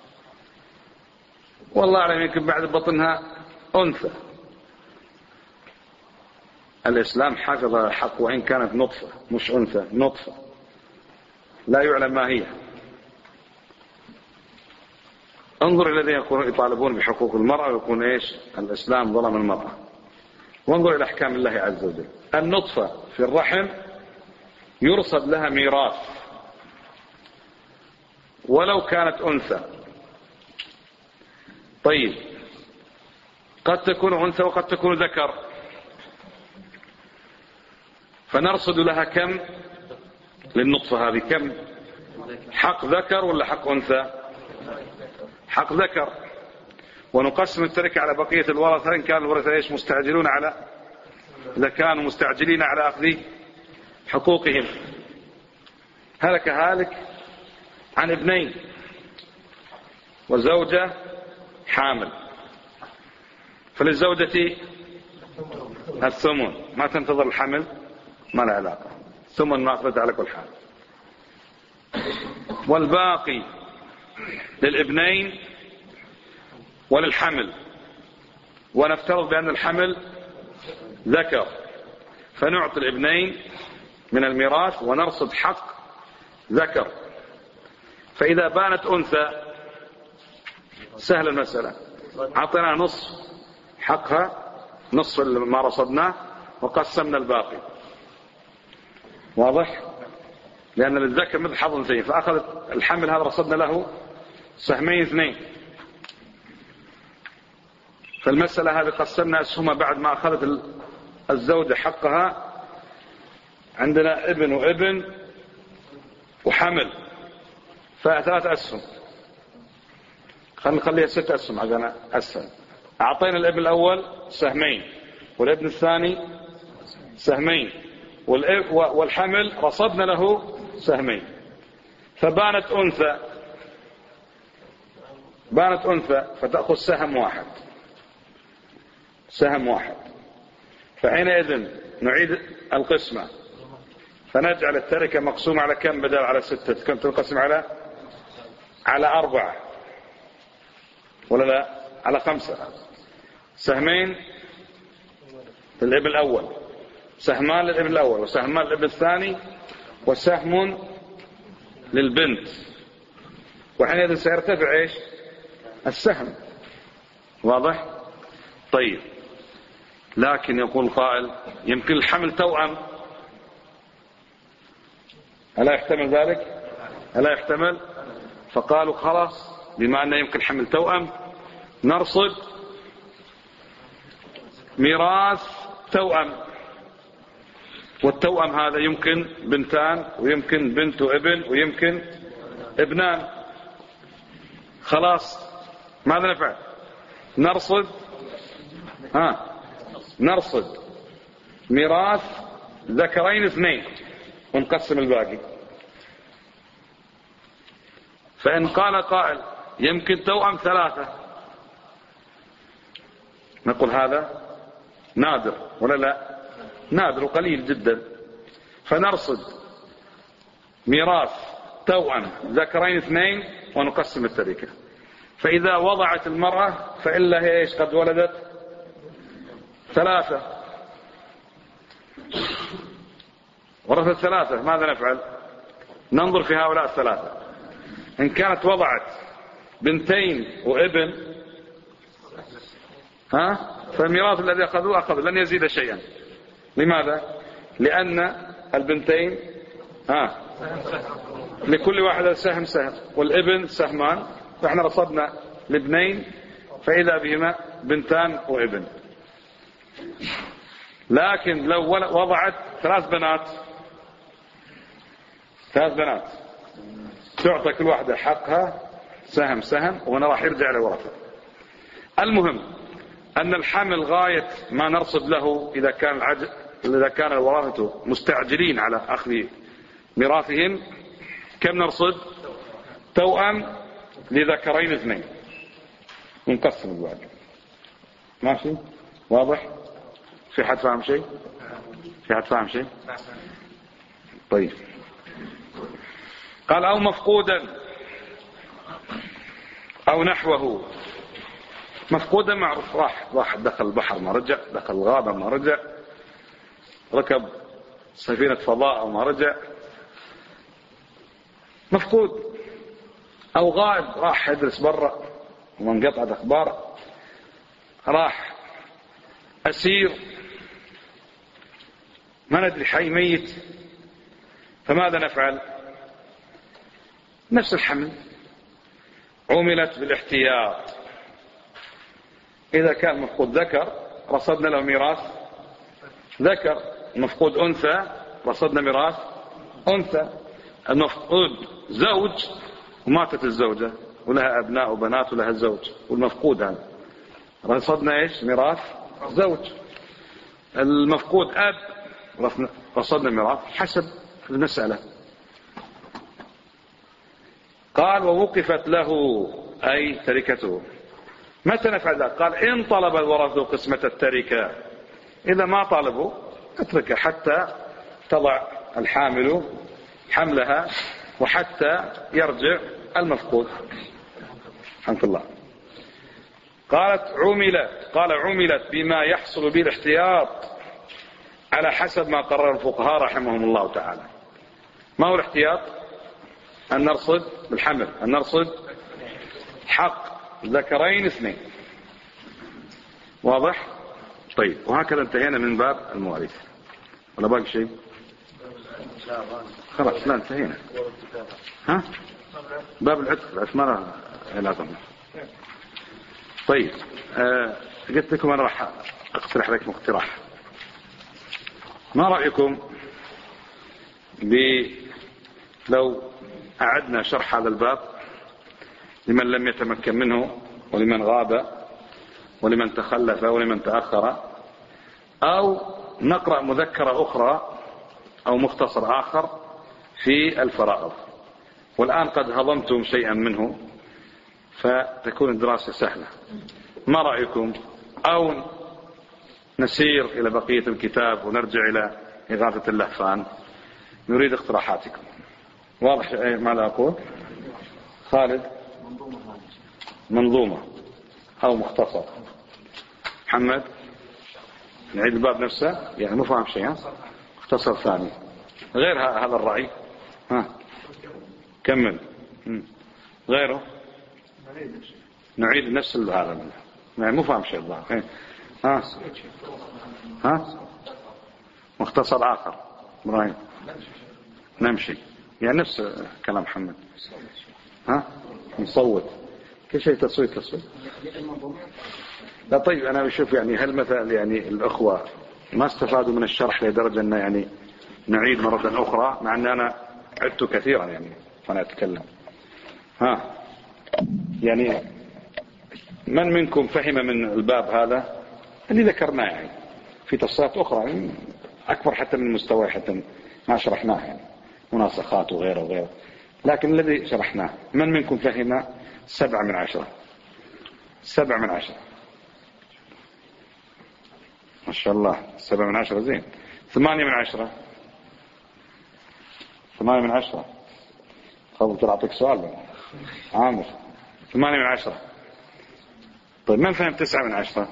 والله أعلم يمكن بعد بطنها أنثى. الإسلام حفظ الحق وإن كانت نطفة، مش أنثى، نطفة لا يعلم ما هي. انظر إلى الذين يطالبون بحقوق المرأة ويكون إيش؟ الإسلام ظلم المرأة. وانظر إلى أحكام الله عز وجل. النطفة في الرحم يرصد لها ميراث ولو كانت أنثى. طيب قد تكون أنثى وقد تكون ذكر، فنرصد لها كم للنطفة هذه؟ كم حق ذكر ولا حق أنثى؟ حق ذكر. ونقسم التركة على بقية الورثة إن كان الورثة إيش؟ مستعجلون على، إذا كانوا مستعجلين على أخذ حقوقهم. هلك هالك عن ابنين وزوجة حامل، فللزوجة الثمن، ما تنتظر الحمل، ما له علاقة، ثمن ما أخذت على كل حال. والباقي للابنين وللحمل، ونفترض بأن الحمل ذكر، فنعطي الابنين من الميراث ونرصد حق ذكر. فإذا بانت أنثى سهل المسألة، أعطينا نصف حقها، نصف ما رصدناه، وقسمنا الباقي. واضح؟ لأن للذكر مثل حظ الأنثيين، فأخذ الحمل هذا رصدنا له سهمين اثنين، فالمسألة هذه قسمنا أسهمها بعد ما أخذت الزوجة حقها. عندنا ابن وابن وحمل، فثلاث أسهم، خلينا نخليها 6 أسهم عشان أسهل. أعطينا الابن الأول سهمين، والابن الثاني سهمين، والحمل رصدنا له سهمين. فبانت أنثى فتأخذ سهم واحد، سهم واحد. فحينئذ نعيد القسمة، فنجعل التركة مقسومة على كم بدل على 6؟ كم تنقسم على 4 ولا لا؟ على 5. سهمين للابن الأول، سهمان للابن الأول، وسهمان للابن الثاني، وسهم للبنت. وحينئذ سيرتفع ايش؟ السهم. واضح؟ طيب، لكن يقول قائل يمكن الحمل توأم، ألا يحتمل ذلك؟ ألا يحتمل؟ فقالوا خلاص، بما أنه يمكن حمل توأم نرصد ميراث توأم. والتوأم هذا يمكن بنتان، ويمكن بنت وابن، ويمكن ابنان. خلاص، ماذا نفعل؟ نرصد ميراث ذكرين 2 ونقسم الباقي. فإن قال قائل يمكن توأم 3، نقول هذا نادر ولا لا؟ نادر وقليل جدا. فنرصد ميراث توأم ذكرين 2 ونقسم التركة. فإذا وضعت المرأة فإلا هي ايش؟ قد ولدت 3، ورثت 3، ماذا نفعل؟ ننظر في هؤلاء 3. إن كانت وضعت 2 وابن، فالميراث الذي أخذوه لن يزيد شيئا. لماذا؟ لأن البنتين لكل واحدة سهم، والابن سهمان، فإحنا رصدنا الابنين فإذا بهما بنتان وابن. لكن لو وضعت 3 بنات تعطى كل واحدة حقها سهم، وهنا راح يرجع لورثة. المهم أن الحمل غاية ما نرصد له إذا كان الورثة مستعجلين على أخذ ميراثهم. كم نرصد؟ توأم لذكرين 2 ونقسم الواجب. ماشي؟ واضح؟ في حد فاهم شيء؟ طيب، قال أو مفقودا أو نحوه. مفقودا معروف، راح دخل البحر ما رجع، دخل الغابة ما رجع، ركب سفينة فضاء أو ما رجع، مفقود. أو غائب، راح يدرس برا وانقطعت أخبار، راح أسير ما ندري حي ميت، فماذا نفعل؟ نفس الحمل، عملت بالاحتياط. إذا كان مفقود ذكر رصدنا له ميراث ذكر، المفقود أنثى رصدنا ميراث أنثى. المفقود زوج وماتت الزوجة ولها أبناء وبنات ولها زوج، والمفقود هذا رصدنا إيش؟ ميراث زوج. المفقود أب رصدنا ميراث حسب المسألة. قال ووقفت له أي تركته. متى نفعل ذلك؟ قال إن طلب الورثة قسمة التركة، إذا ما طالبوا اتركه حتى تضع الحامل حملها وحتى يرجع المفقود. الحمد لله. قال عملت بما يحصل به الاحتياط على حسب ما قرر الفقهاء رحمهم الله تعالى. ما هو الاحتياط؟ أن نرصد بالحمل، أن نرصد حق ذكرين اثنين. واضح؟ طيب، وهكذا انتهينا من باب المواريث. ولا باقي شيء؟ خلاص لا انتهينا. ها؟ باب العتق الأثمان علاقة. طيب، قلت لكم أنا راح أقترح لكم اقتراح. ما رأيكم لو أعدنا شرح هذا الباب لمن لم يتمكن منه ولمن غاب ولمن تخلف ولمن تأخر، أو نقرأ مذكرة أخرى أو مختصر آخر في الفرائض، والآن قد هضمتم شيئا منه فتكون الدراسة سهلة. ما رأيكم؟ أو نسير إلى بقية الكتاب ونرجع إلى إغاثة اللهفان؟ نريد اقتراحاتكم. واضح ماذا أقول؟ خالد؟ منظومة أو مختصر. محمد؟ نعيد الباب نفسه؟ يعني مو فاهم شيء. ها؟ مختصر ثاني غير هذا الرأي. ها؟ كمل. غيره؟ نعيد نفس هذا، يعني مو فاهم شيء الله. ها؟ مختصر آخر. إبراهيم؟ نمشي، يعني نفس كلام محمد. ها؟ نصوت كل شيء تصويت. لا طيب، أنا بشوف يعني هل مثلا يعني الأخوة ما استفادوا من الشرح لدرجة أن يعني نعيد مرة أخرى، مع أن أنا عدت كثيرا يعني وأنا أتكلم. ها؟ يعني من منكم فهم من الباب هذا اللي ذكرناه؟ يعني في تفصيلات أخرى يعني أكبر حتى من المستوى، حتى ما شرحناه يعني مناسخات وغيره وغيره، لكن الذي شرحناه من منكم فهم 7 من 10؟ 7 من 10 ما شاء الله. 7 من 10 زين. 8 من 10. 8 من 10. خلصت أعطيك سؤال بقى. عامر 8 من 10. طيب من فهم 9 من 10؟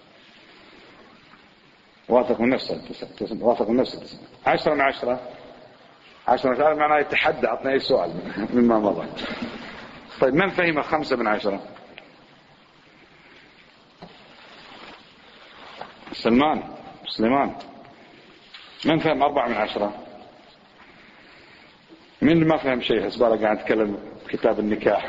واثق من نفسه. واثق من نفسه. 10 من 10. 10 من 10 معناه يتحدى. أعطنا أي سؤال مما مضى. طيب من فهم 5 من 10؟ سليمان. من فهم 4 من 10؟ من اللي ما فهم شيء؟ هسبالة قاعد أتكلم كتاب النكاح.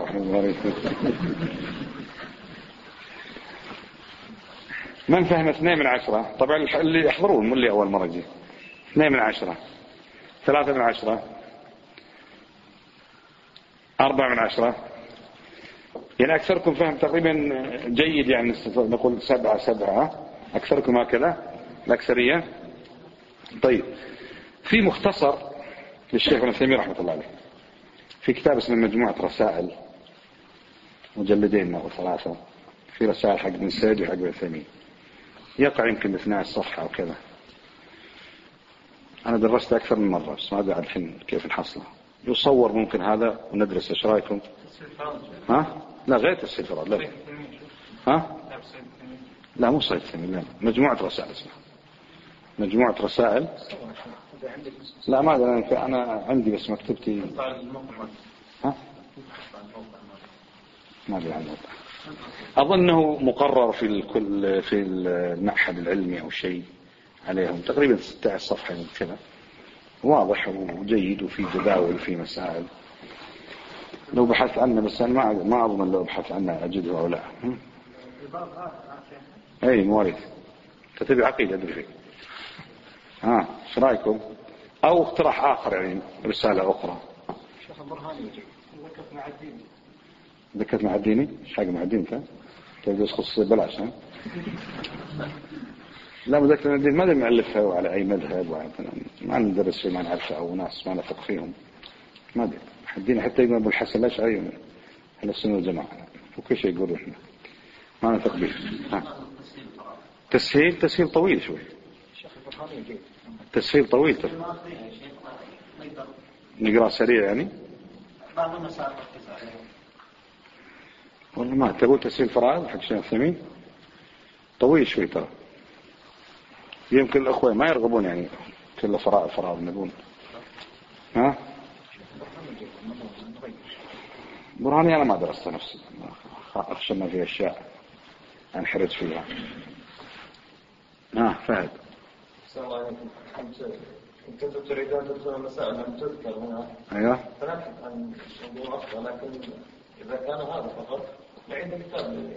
من فهم 2 من 10؟ طبعا اللي يحضرون مو اللي أول مرة جي. 2 من 10. 3 من 10. 4 من 10. يعني أكثركم فهم تقريبا جيد، يعني نقول 7. أكثركم هكذا الأكثرية. طيب، في مختصر للشيخ ابن تيمية رحمة الله عليه في كتاب اسمه مجموعة رسائل، مجلدين أو 3. في رسائل حق ابن سعيد وحق ابن تيمية، يقع يمكن 12 صفحة أو كذا. أنا درست أكثر من مرة بس ما أدري الحين كيف نحصله. يصور ممكن هذا وندرس. ايش رايكم؟ ها؟ لا غير تسهيل فرائض. لا ها؟ لا مو صيد ثمين. لا مجموعة رسائل اسمها مجموعة رسائل. لا ما أدري أنا عندي بس مكتبتي. ها؟ ما أدري عنه. أظنه مقرر في الكل في المعهد العلمي أو شيء عليهم تقريبا 16 صفحة من كذا، واضح وجيد وفي جداول وفي مسائل. لو بحثت عنه بس أنا ما أظن لو بحثت عنه أجده أو لا. أي موارد تتبع عقيدة أدري فيه. ها ايش رايكم؟ او اقتراح اخر يعني رسالة اخرى. شيخ البرهاني ذكرت مع الدين. ذكرت مع الديني؟ ايش حق مع الدين انت؟ تجوز خصوصي بلاش. ها لا مذكر مع الدين ما ادري مؤلفها وعلى اي مذهب ما ندرس فيه ما نعرفه او ناس ما نثق فيهم ما ادري. الدين حتى يقول ابو الحسن الاشعري اهل السنه والجماعه وكل شيء يقول احنا ما نثق به. تسهيل طويل شوي. تسهيل طويل ترى. نقرأ سريع يعني. بعض المسائل والله ما تقول تسهيل فرائض حق شيخ ثمين طويل شوي ترى. يمكن الأخوة ما يرغبون يعني كل فرائض نقول. ها برهاني أنا ما درست نفسي أخشى ما في أشياء أنحرج فيها. فهد. السلام عليكم. كنتم تريدون تدخلون مسائل لم تذكر هنا. ايوه. فنبحث عن موضوع افضل، لكن اذا كان هذا فقط نعيد الكتاب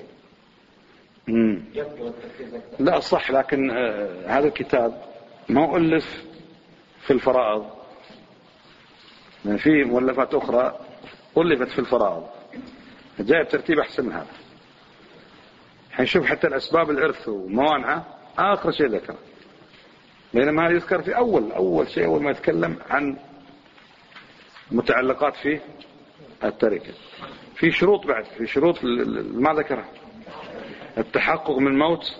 يبقى والتركيز اكثر. لا صح، لكن هذا الكتاب ما ألف في الفرائض، يعني في مؤلفات أخرى ألفت في الفرائض جاء بترتيب أحسن من هذا. حنشوف حتى الأسباب الإرث وموانعه آخر شيء ذكر، بينما هذا يذكر في أول شيء أول ما يتكلم عن متعلقات في التركة. في شروط بعد، في شروط ما ذكرها: التحقق من موت،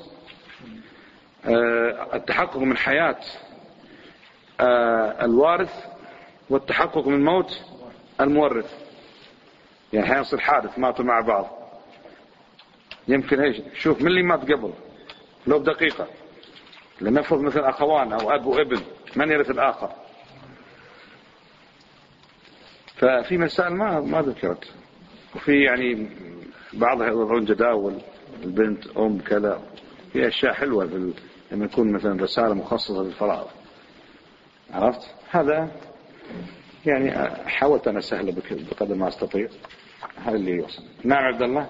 التحقق من حياة الوارث، والتحقق من موت المورث. يعني حيصير حادث ماتوا مع بعض، يمكن ايش شوف من اللي مات قبل لو بدقيقة، لنفرض مثل أخوان أو أب وابن من يرث الآخر. ففي مسائل ما ذكرت، وفي يعني بعضها يضعون جداول البنت أم كذا، في أشياء حلوة لما يكون مثلا رسالة مخصصة للفرائض. عرفت هذا؟ يعني حاولت أنا سهلة بقدر ما أستطيع. هذا اللي يوصل. نعم عبد الله.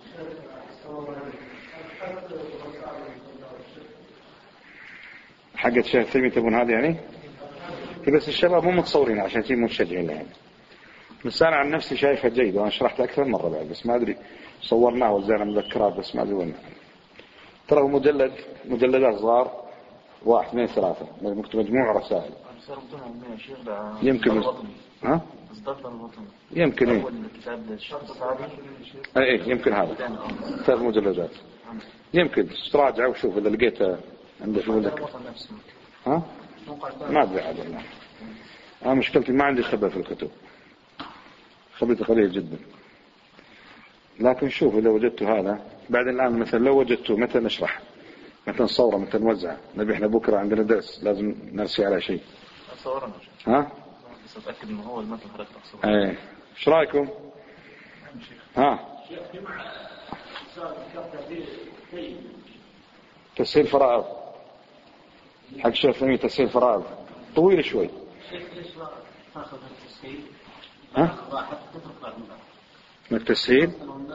حقت شيخ ثمين تبون هذه يعني؟ بس الشباب مو متصورين عشان تيجي متشجعين لها يعني. بس أنا عن نفسي شايفها جيدة، وأنا شرحت أكثر مرة بعد، بس ما أدري صورناه وزينا مذكرات بس ما أدري وين. ترى مجلدات صغار 1 2 3 مكتوب مجموعة رسائل. يمكن يمكن ايه يمكن هذا 3 مجلدات. يمكن تراجع وشوف إذا لقيته عنده شو لك. ما أدري عاد والله. أنا مشكلتي ما عندي خبرة في الكتب، خبرتي قليل جدا. لكن شوف إذا وجدت هذا بعد الآن، مثلا لو وجدته متى نشرح، متى نصوره، متى نوزع. نبي إحنا بكرة عندنا درس لازم نرسي على شيء. بس أتأكد إنه هو المثل حضرتك أقصد. إيه إيش رأيكم؟ تسهيل فرائض حق شيخ ثمين، تسهيل فرائض طويل شوي. ليش ما تاخذ التسهيل؟ واحد تترك بعد التسهيل.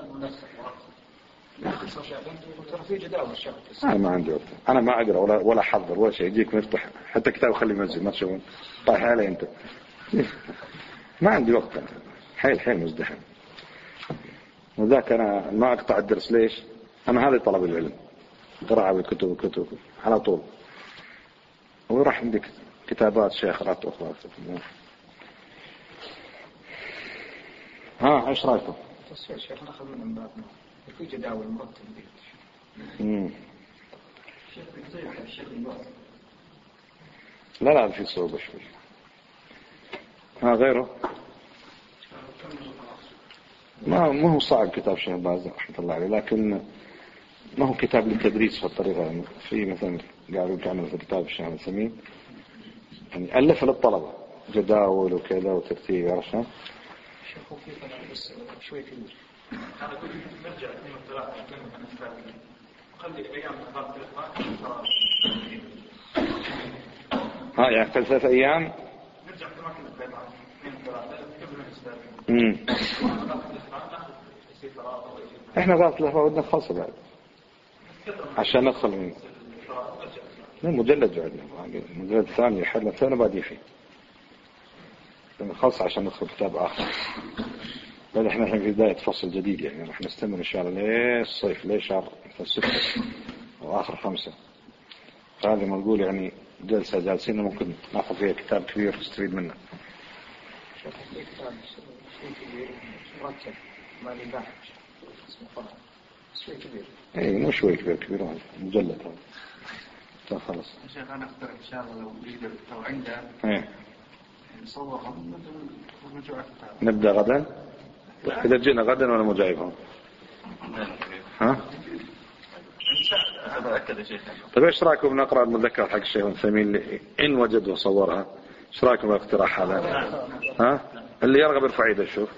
أنا ما عندي وقت، أنا ما أقرأ ولا أحضر ولا شيء. يجيك نفتح حتى كتاب خلي منزل ما تشوفون طايح علي أنت. ما عندي وقت، حيل مزدحم، وذاك أنا ما أقطع الدرس. ليش؟ أنا هذا طلب العلم، قراءة بالكتب على طول، وراح عندك كتابات شيخات أخرى. إيش رأيكم؟ تصوير شيخ نأخذ من بابنا في جداول مرتب لا في صعوبة شوي. غيره ما هو صعب كتاب الشيخ باز رحمة الله عليه، لكن ما هو كتاب للتدريس بالطريقة. يعني في مثلا قالوا كان في كتاب الشيخ السمين يعني ألف للطلبة جداول وكذا وترتيب، عرفت؟ شوي كبير. أنا كنت نرجع 2 و3 خلي أيام نقاط يعني كل 3 أيام نرجع كما كنا في 2 و3 احنا غاية الأخوة ودنا نخلص بعد عشان ندخل من مجلد عندنا المجلد الثاني حدنا ثاني بعدين فيه نخلص عشان ندخل كتاب آخر. بل احنا في بداية فصل جديد، يعني راح نستمر إن شاء الله ليه الصيف، ليه شهر 6 أو آخر 5. فهذا ما نقول يعني جالسين ممكن ناخذ فيها كتاب كبير نستفيد منه. اي مو شوي كبير هذا مجلد هذا خلاص. شيخ انا اقترح ان شاء الله لو يقدر لو عنده نصورهم ونرجع نبدا غدا. اذا جينا غدا وانا مجايبهم ها اتاكد يا شيخ. طيب ايش رايكم نقرا المذكره حق الشيخ الثمين ان وجد وصورها؟ ايش رايكم بالاقتراح هذا؟ ها اللي يرغب يرفع يده يشوف.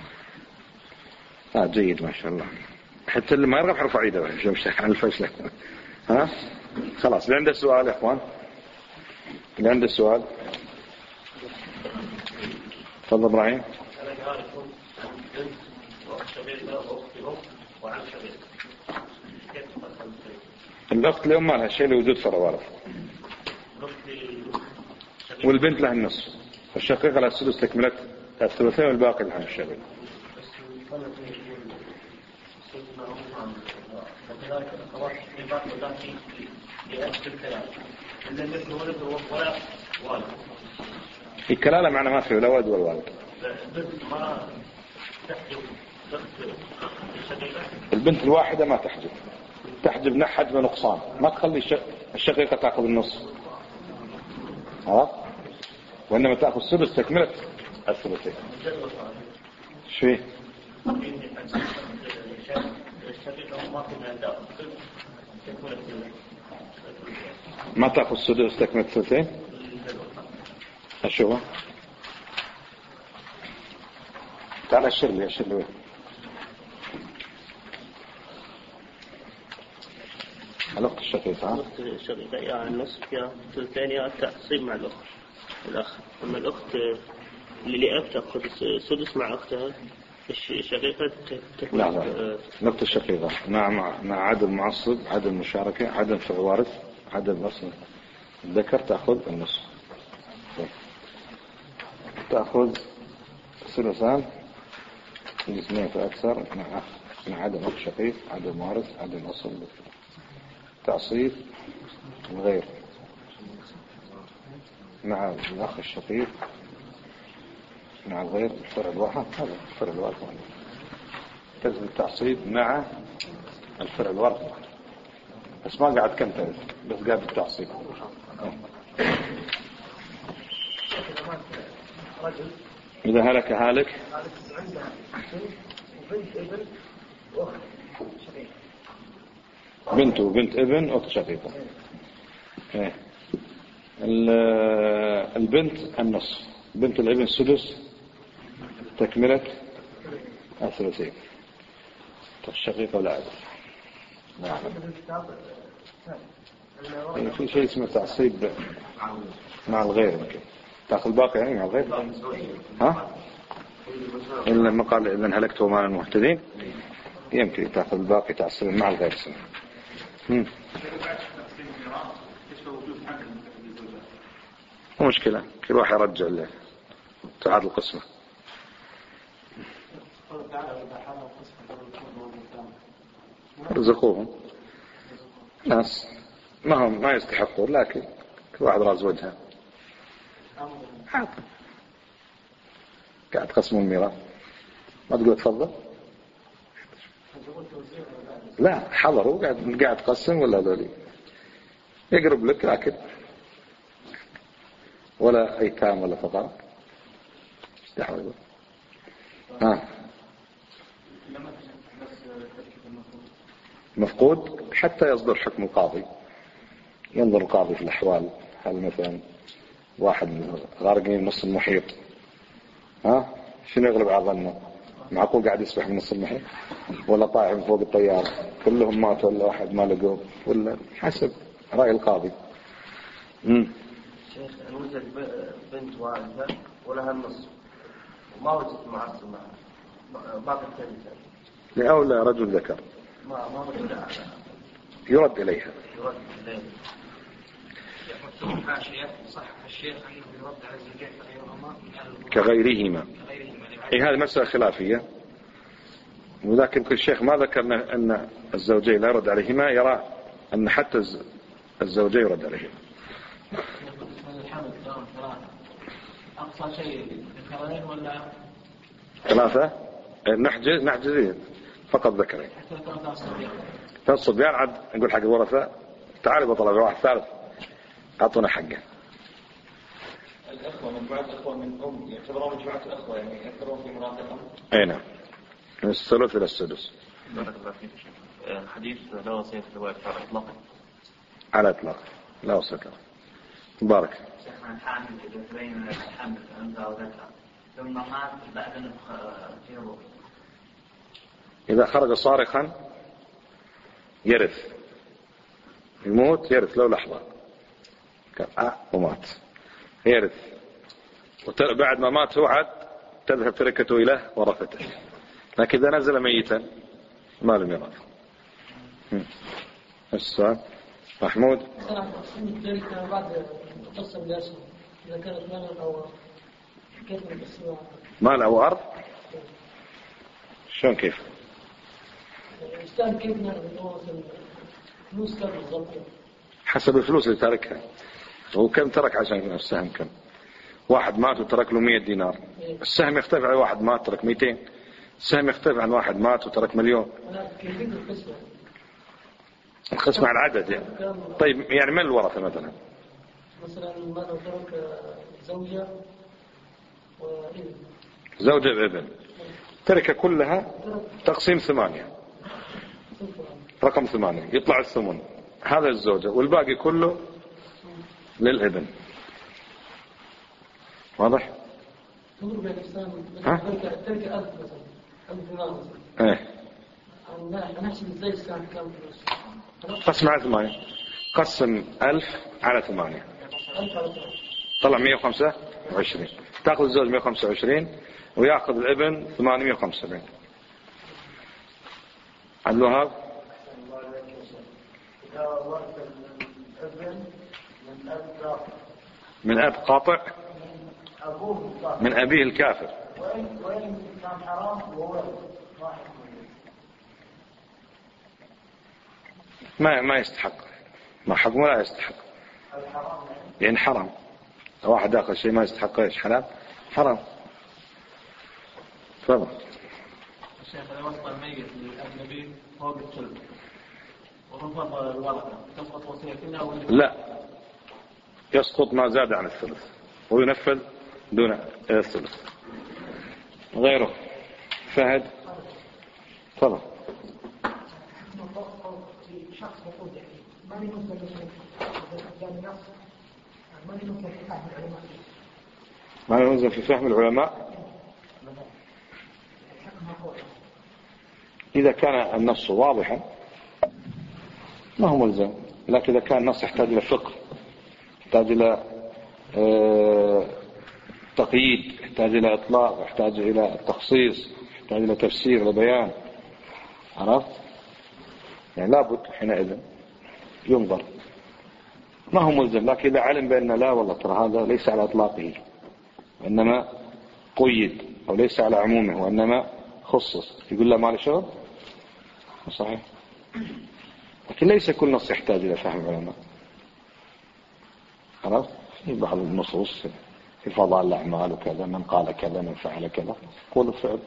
جيد ما شاء الله. حتى اللي ما يرغب يرفع يده شوف عن الفشل. ها خلاص. اللي عنده سؤال يا اخوان، اللي عنده سؤال تفضل ابراهيم. الاخت اليوم ما لها شيء لوجود فرع وارث، والبنت لها النصف، والشقيقه لها السدس تكمله الثلثين والباقي لها الشقيق. الكلالة معنا ما فيه ولا ولد ولا والد. البنت الواحدة ما تحجب، تحجب نحج ونقصان، ما تخلي الشقيقة تأخذ النص، وإنما تأخذ سدس تكملة الثلثين. شوي ما تأخذ سدس تكملة الثلثين. أشوفه تعال أشر لي الأخت الشقيقة. الأخت الشقيقة يا النصف يا الثلثين يا التعصيب مع الأخ. أما الأخت اللي تأخذ سدس مع أختها الشقيقة لا الأخت الشقيقة مع عدم معصب، عدم مشاركة، عدم في الوارث، عدم أصل الذكر تأخذ النصف، تأخذ ثلثان الاثنين فأكثر مع عدم أخ شقيق، عدم وارث، عدم أصل تعصيب الغير مع الأخ الشقيق مع الغير الفرع الواحد. هذا الفرع الواحد تجد التعصيب مع الفرع الواحد، بس ما قاعد كم تجد بس قاعد التعصيب. إذا هلك هالك بنت وبنت ابن أخت شقيقة. البنت النصف، بنت الابن السدس تكملة الثلثين. الشقيقة ولا عدل. نعم. في شيء اسمه تعصيب مع الغير، يمكن تأخذ الباقي يعني مع الغير. ها؟ إلا ما قال إذن هلكت وما المهتدين يمكن تأخذ الباقي تعصيب مع الغير. مشكلة كل واحد يرجع له تعادل القسمة. رزقوهم ناس ما يستحقون، لكن كل واحد راز وجهه. قاعد تقسمون الميراث ما تقول تفضل. لا حضروا قاعد تقسم ولا ذولي يقرب لك، لكن ولا ايتام ولا فقراء. مفقود حتى يصدر حكم القاضي. ينظر القاضي في الأحوال، هل مثلا واحد غارقين نص المحيط، شنو يغلب على ظنه؟ معقول قاعد يسبح من نص المحيط، ولا طايح من فوق الطيارة كلهم ماتوا، ولا واحد ما لقوه، ولا حسب رأي القاضي. شيخ وجد بنت والدة ولها النصف وما وجدت معصب معها باقي الثالثة لأولى رجل ذكر ما وجد يرد إليها. صح الشيخ أنه يرد على الزوجين كغيرهما. هذه مسألة خلافية، ولكن كل شيخ ما ذكرنا أن الزوجين لا يرد عليهما، يرى أن حتى الزوجين يرد عليهما. أقصى شيء ذكرين ولا 3 نحجز فقط ذكرين. فالصبيان عاد نقول حق الورثة تعالوا بطلب واحد ثالث أعطونا حقه. الأخوة مجموعة الأخوة من أم يعتبرون مجموعة الأخوة، يعني يذكرون في مراد الأم. أي نعم، من الثلث إلى السدس. حديث لا وصية الوارث على إطلاق. على إطلاق لا وصية. مبارك. شيخنا الحامل إذا تبين الحمل أنثى أو ذكر ثم مات بعد نفخ في روح، إذا خرج صارخا يرث، يموت يرث لو لحظة ومات يرث، بعد ما مات هو عاد تذهب تركته إلى ورثته. لكن إذا نزل ميتا ما لم يرث. السؤال محمود. إذا كانت مال أو كيف مال أو أرض شلون كيف؟ الإنسان كيف فلوس كم بالضبط؟ حسب الفلوس اللي تركها، وكم ترك عشان السهم كم. واحد مات وترك له 100 دينار، السهم يختلف عن واحد مات ترك 200، السهم يختلف عن واحد مات وترك 1,000,000. القسمة على العدد يعني. طيب يعني من الورثة مثلا ما لو ترك زوجة وابن، زوجة وابن، ترك كلها تقسيم 8، رقم 8 يطلع الثمن، هذا الزوجة والباقي كله للابن. واضح؟ تضرب الإنسان ترك 1000 مثلا 1000 دينار مثلا. ايه نحسب ازاي السهم كم فلوس؟ قسم على 8، قسم 1000 على 8 طلع 125. تأخذ الزوج 125 ويأخذ الابن 875. عبد الوهاب. من أب قاطع، من أبيه الكافر. وين كان حرام وهو ما يستحق، ما حكمه لا يستحق، يعني حرام. لو واحد داخل شيء ما يستحق ايش حلال حرام. تفضل. الشيخ إذا وصل الميت للأجنبي فوق الثلث ورفض الورثة تسقط وصيتنا ولا لا؟ يسقط ما زاد عن الثلث وينفذ دون الثلث. غيره فهد. تفضل. شخص يقول ما ينزل النص ما ينزل في فهم العلماء إذا كان النص واضحا ما هو ملزم، لكن إذا كان النص يحتاج إلى فقه، يحتاج إلى تقييد، يحتاج إلى إطلاق، يحتاج إلى تخصيص، يحتاج إلى تفسير وبيان، عرفت؟ يعني لابد حينئذ ينظر. ما هو ملزم، لكن إذا علم بأن لا والله ترى هذا ليس على إطلاقه وإنما قيد، أو ليس على عمومه وإنما خصص، يقول لا ما لي شغل، صحيح. لكن ليس كل نص يحتاج إلى فهم العلماء، عرفت؟ في بعض النصوص في فضائل الأعمال وكذا، من قال كذا من فعل كذا قول الفعل.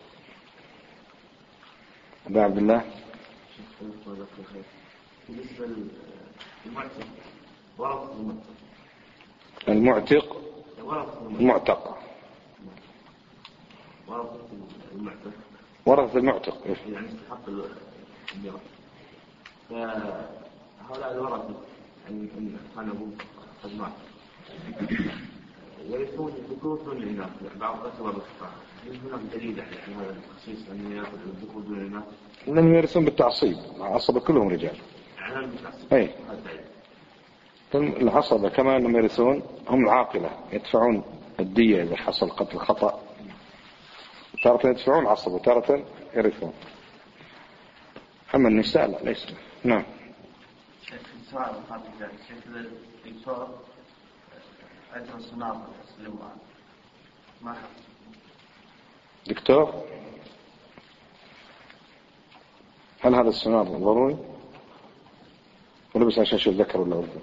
أبا عبد الله. بالنسبة للمعتق ورث المعتق المعتق ورث المعتق ورثة المعتق يعني يستحق الميراث. فهؤلاء الورثة إن كان أبوه قد مات يرثون الذكور دون الإناث بعض أسباب الاختصاص. هل هناك دليل على هذا التخصيص أن يأخذ الذكور دون الإناث؟ لأنهم يرثون بالتعصيب، العصبة كلهم رجال. يعني بالتعصيب. أي. العصبة كما أنهم يرثون هم العاقلة يدفعون الدية إذا حصل قتل خطأ، تارة يدفعون عصبة وتارة يرثون. أما النساء لا ليس. نعم. السؤال الخاطئ ذلك شيخ الدكتور أجر الصناعة للمرأة ما حق دكتور هل هذا السنار ضروري ولا بس عشان شو ذكر ولا أنثى؟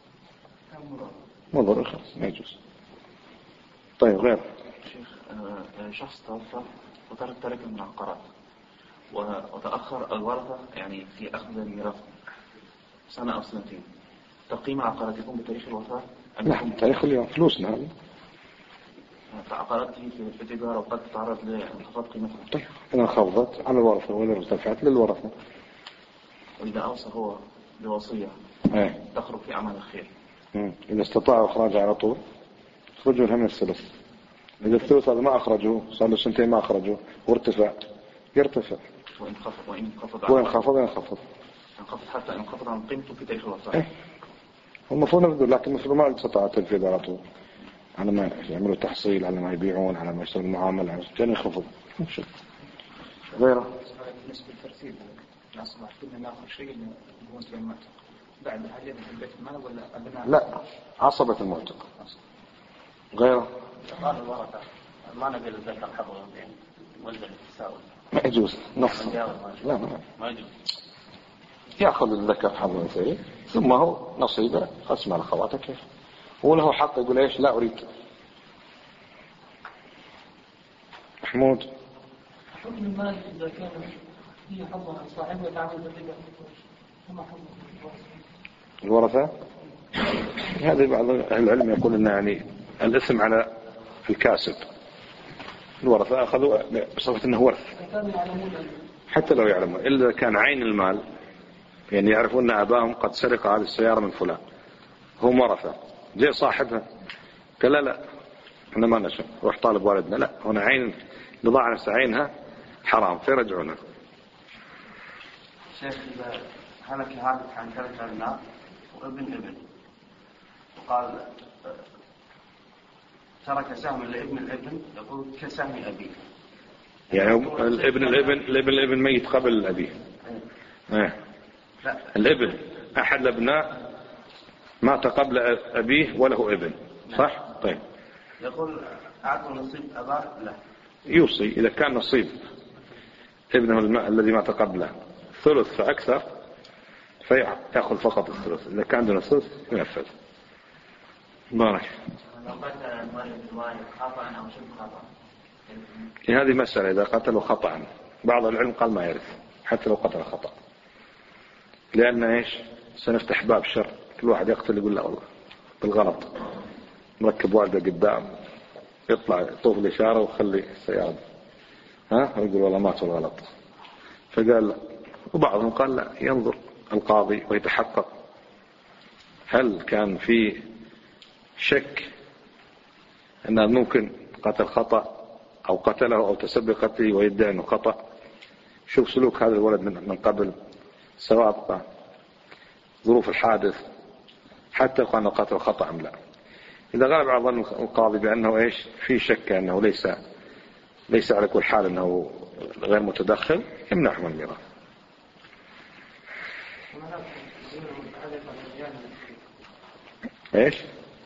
مو ضروري خلاص ما يجوز. طيب غير شيخ شخص توفى وترك من العقارات وتأخر الورثة يعني في أخذ الميراث سنة أو سنتين، تقييم عقارات يكون بتاريخ الوفاة؟ نعم تاريخ اليوم فلوسنا هذه عقارات في التجارة وقد تتعرض لانخفاض قيمتها. طيب إذا انخفضت على الورثة وإذا ارتفعت للورثة. وإذا أوصى هو بوصية تخرج في أعمال الخير. إذا استطاع إخراجها على طول يخرجوا لها من الثلث. إذا الثلث هذا ما أخرجوه صار له سنتين ما أخرجوه وارتفع يرتفع. وإن خفض حتى إن خفض عن قيمته في تاريخ الوفاة. المفروض نبذل، لكن المفروض ما استطاع تنفيذ على طول على ما يعملوا تحصيل على ما يبيعون على ما يسوون المعاملة عشان يخفض. غيره بالنسبة للترتيب لا صلاح كنا ناخذ شيء من المسلم المعتق بعد هل يذهب البيت المال ولا أبناء؟ لا عصبة المعتق. غيره قال الورثة ما نقل الذكر حظه يعني ولد التساوي ما يجوز نص. لا ما يجوز يأخذ الذكر حظه الأنثى ثم هو نصيبه قسم على خواته كيف هو له حق يقول ايش لا أريد. محمود حكم المال إذا كان فيه حظ عن صاحبه يتعامل بالربا ثم حظ الورثة هذا بعض العلم يقول إن يعني الاسم على الكاسب. الورثة أخذوا بصفة أنه ورث حتى لو يعلموا إلا كان عين المال يعني يعرفون أن أباهم قد سرق هذه السيارة من فلان هم ورثة جاء صاحبها قال لا احنا ما نشأ روح طالب والدنا لا هنا عين بضاعة نفس عينها حرام فيرجعونها. شيخ إذا هلك هذا عن 3 أبناء وابن وقال ترك سهم لابن الابن يقول كسهم أبيه يعني الابن ميت قبل أبيه. الابن أحد الأبناء مات قبل أبيه وله ابن صح؟ طيب يقول أعطوا نصيب أباه لا يوصي إذا كان نصيب ابنه الذي مات قبله ثلث فأكثر فيأخذ فقط الثلث. إذا كان دون الثلث ينفذ. بارك. لو قتل الوالد خطأ أو شبه خطأ هذه مسألة إذا قتلوا خطأ بعض العلم قال ما يرث حتى لو قتل خطأ لأن إيش سنفتح باب شر كل واحد يقتل يقول لا والله بالغلط مركب والده قدام يطلع يطوف الإشارة وخلي السيارة ويقول والله مات بالغلط فقال لا. وبعضهم قال لا ينظر القاضي ويتحقق هل كان في شك أنه ممكن قتل خطأ أو قتله أو تسبب قتله ويدعي أنه خطأ. شوف سلوك هذا الولد من قبل سواء ظروف الحادث حتى قال أنه قتل خطأ أم لا. إذا غلب على ظن القاضي بأنه إيش في شك أنه ليس على كل حال أنه غير متدخل يمنعه من الميراث. إيش؟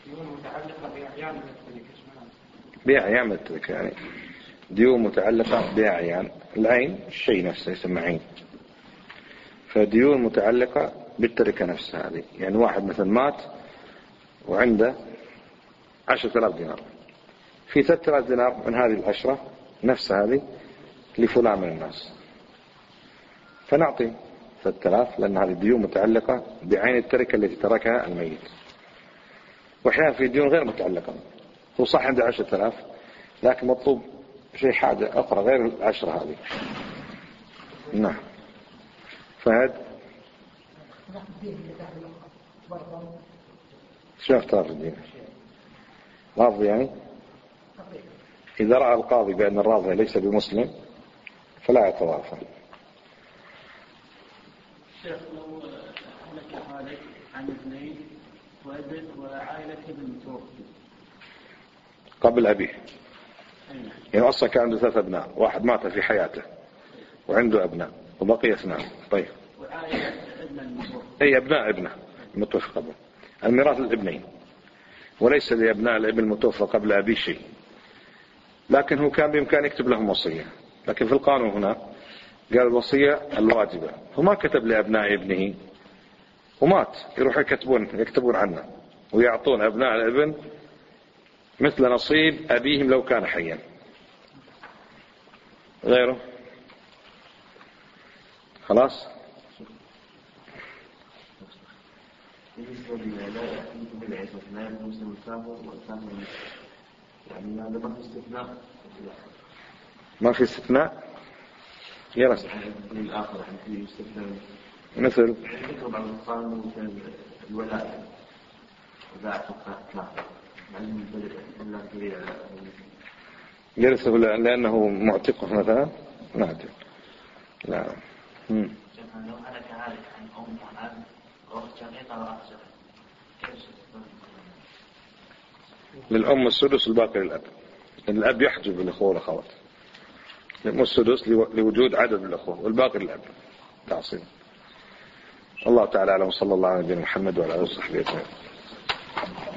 بأعيان التركة يعني ديون متعلقة بأعيان العين الشيء نفسه يسمى عين فديون متعلقة بالتركة نفسها هذه يعني واحد مثلا مات وعنده 10,000 دينار في 3,000 دينار من هذه 10 نفس هذه لفلان من الناس فنعطي 3,000 لأن هذه ديون متعلقة بعين التركة التي تركها الميت. وأحيانا في ديون غير متعلقة هو صح عنده 10,000 لكن مطلوب شيء حاجة أخرى غير 10 هذه نعم. فهد شو اختار الدين؟ راضي يعني؟ إذا رأى القاضي بأن الراضي ليس بمسلم فلا يتوافى. شيخ لو لك خالد عن اثنين وابن وعائلة ابن متوفي قبل أبيه، يعني أصلا كان عنده 3 أبناء، واحد مات في حياته وعنده أبناء وبقي 2. طيب أي أبناء ابنه المتوفى قبل، الميراث للابنين وليس لأبناء الابن المتوفى قبل أبيه شيء، لكن هو كان بإمكانه يكتب لهم وصية، لكن في القانون هنا قال الوصية الواجبة، هو ما كتب لأبناء ابنه ومات، يروح يكتبون عنه ويعطون أبناء الابن مثل نصيب أبيهم لو كان حيا. غيره خلاص. بالنسبة للعلاء يمكن الاستثناء المسلم الكافر والكافر يعني هذا ما في استثناء، ما في استثناء يرس للآخر في استثناء مثل يذكر بعض القانون مثل الولاء وذاعة الكافر يعني يرثه لأنه معتقه مثلا. نعتق لا. لو هلك هالك عن أم وأب وأخت شقيقة وأخ شقيق للأم السدس الباقي للأب. الأب يحجب الأخوة والأخوات، الأم السدس لوجود عدد الأخوة والباقي للأب تعصيب. الله تعالى أعلم، صلى الله على نبينا محمد وعلى آله وصحبه أجمعين.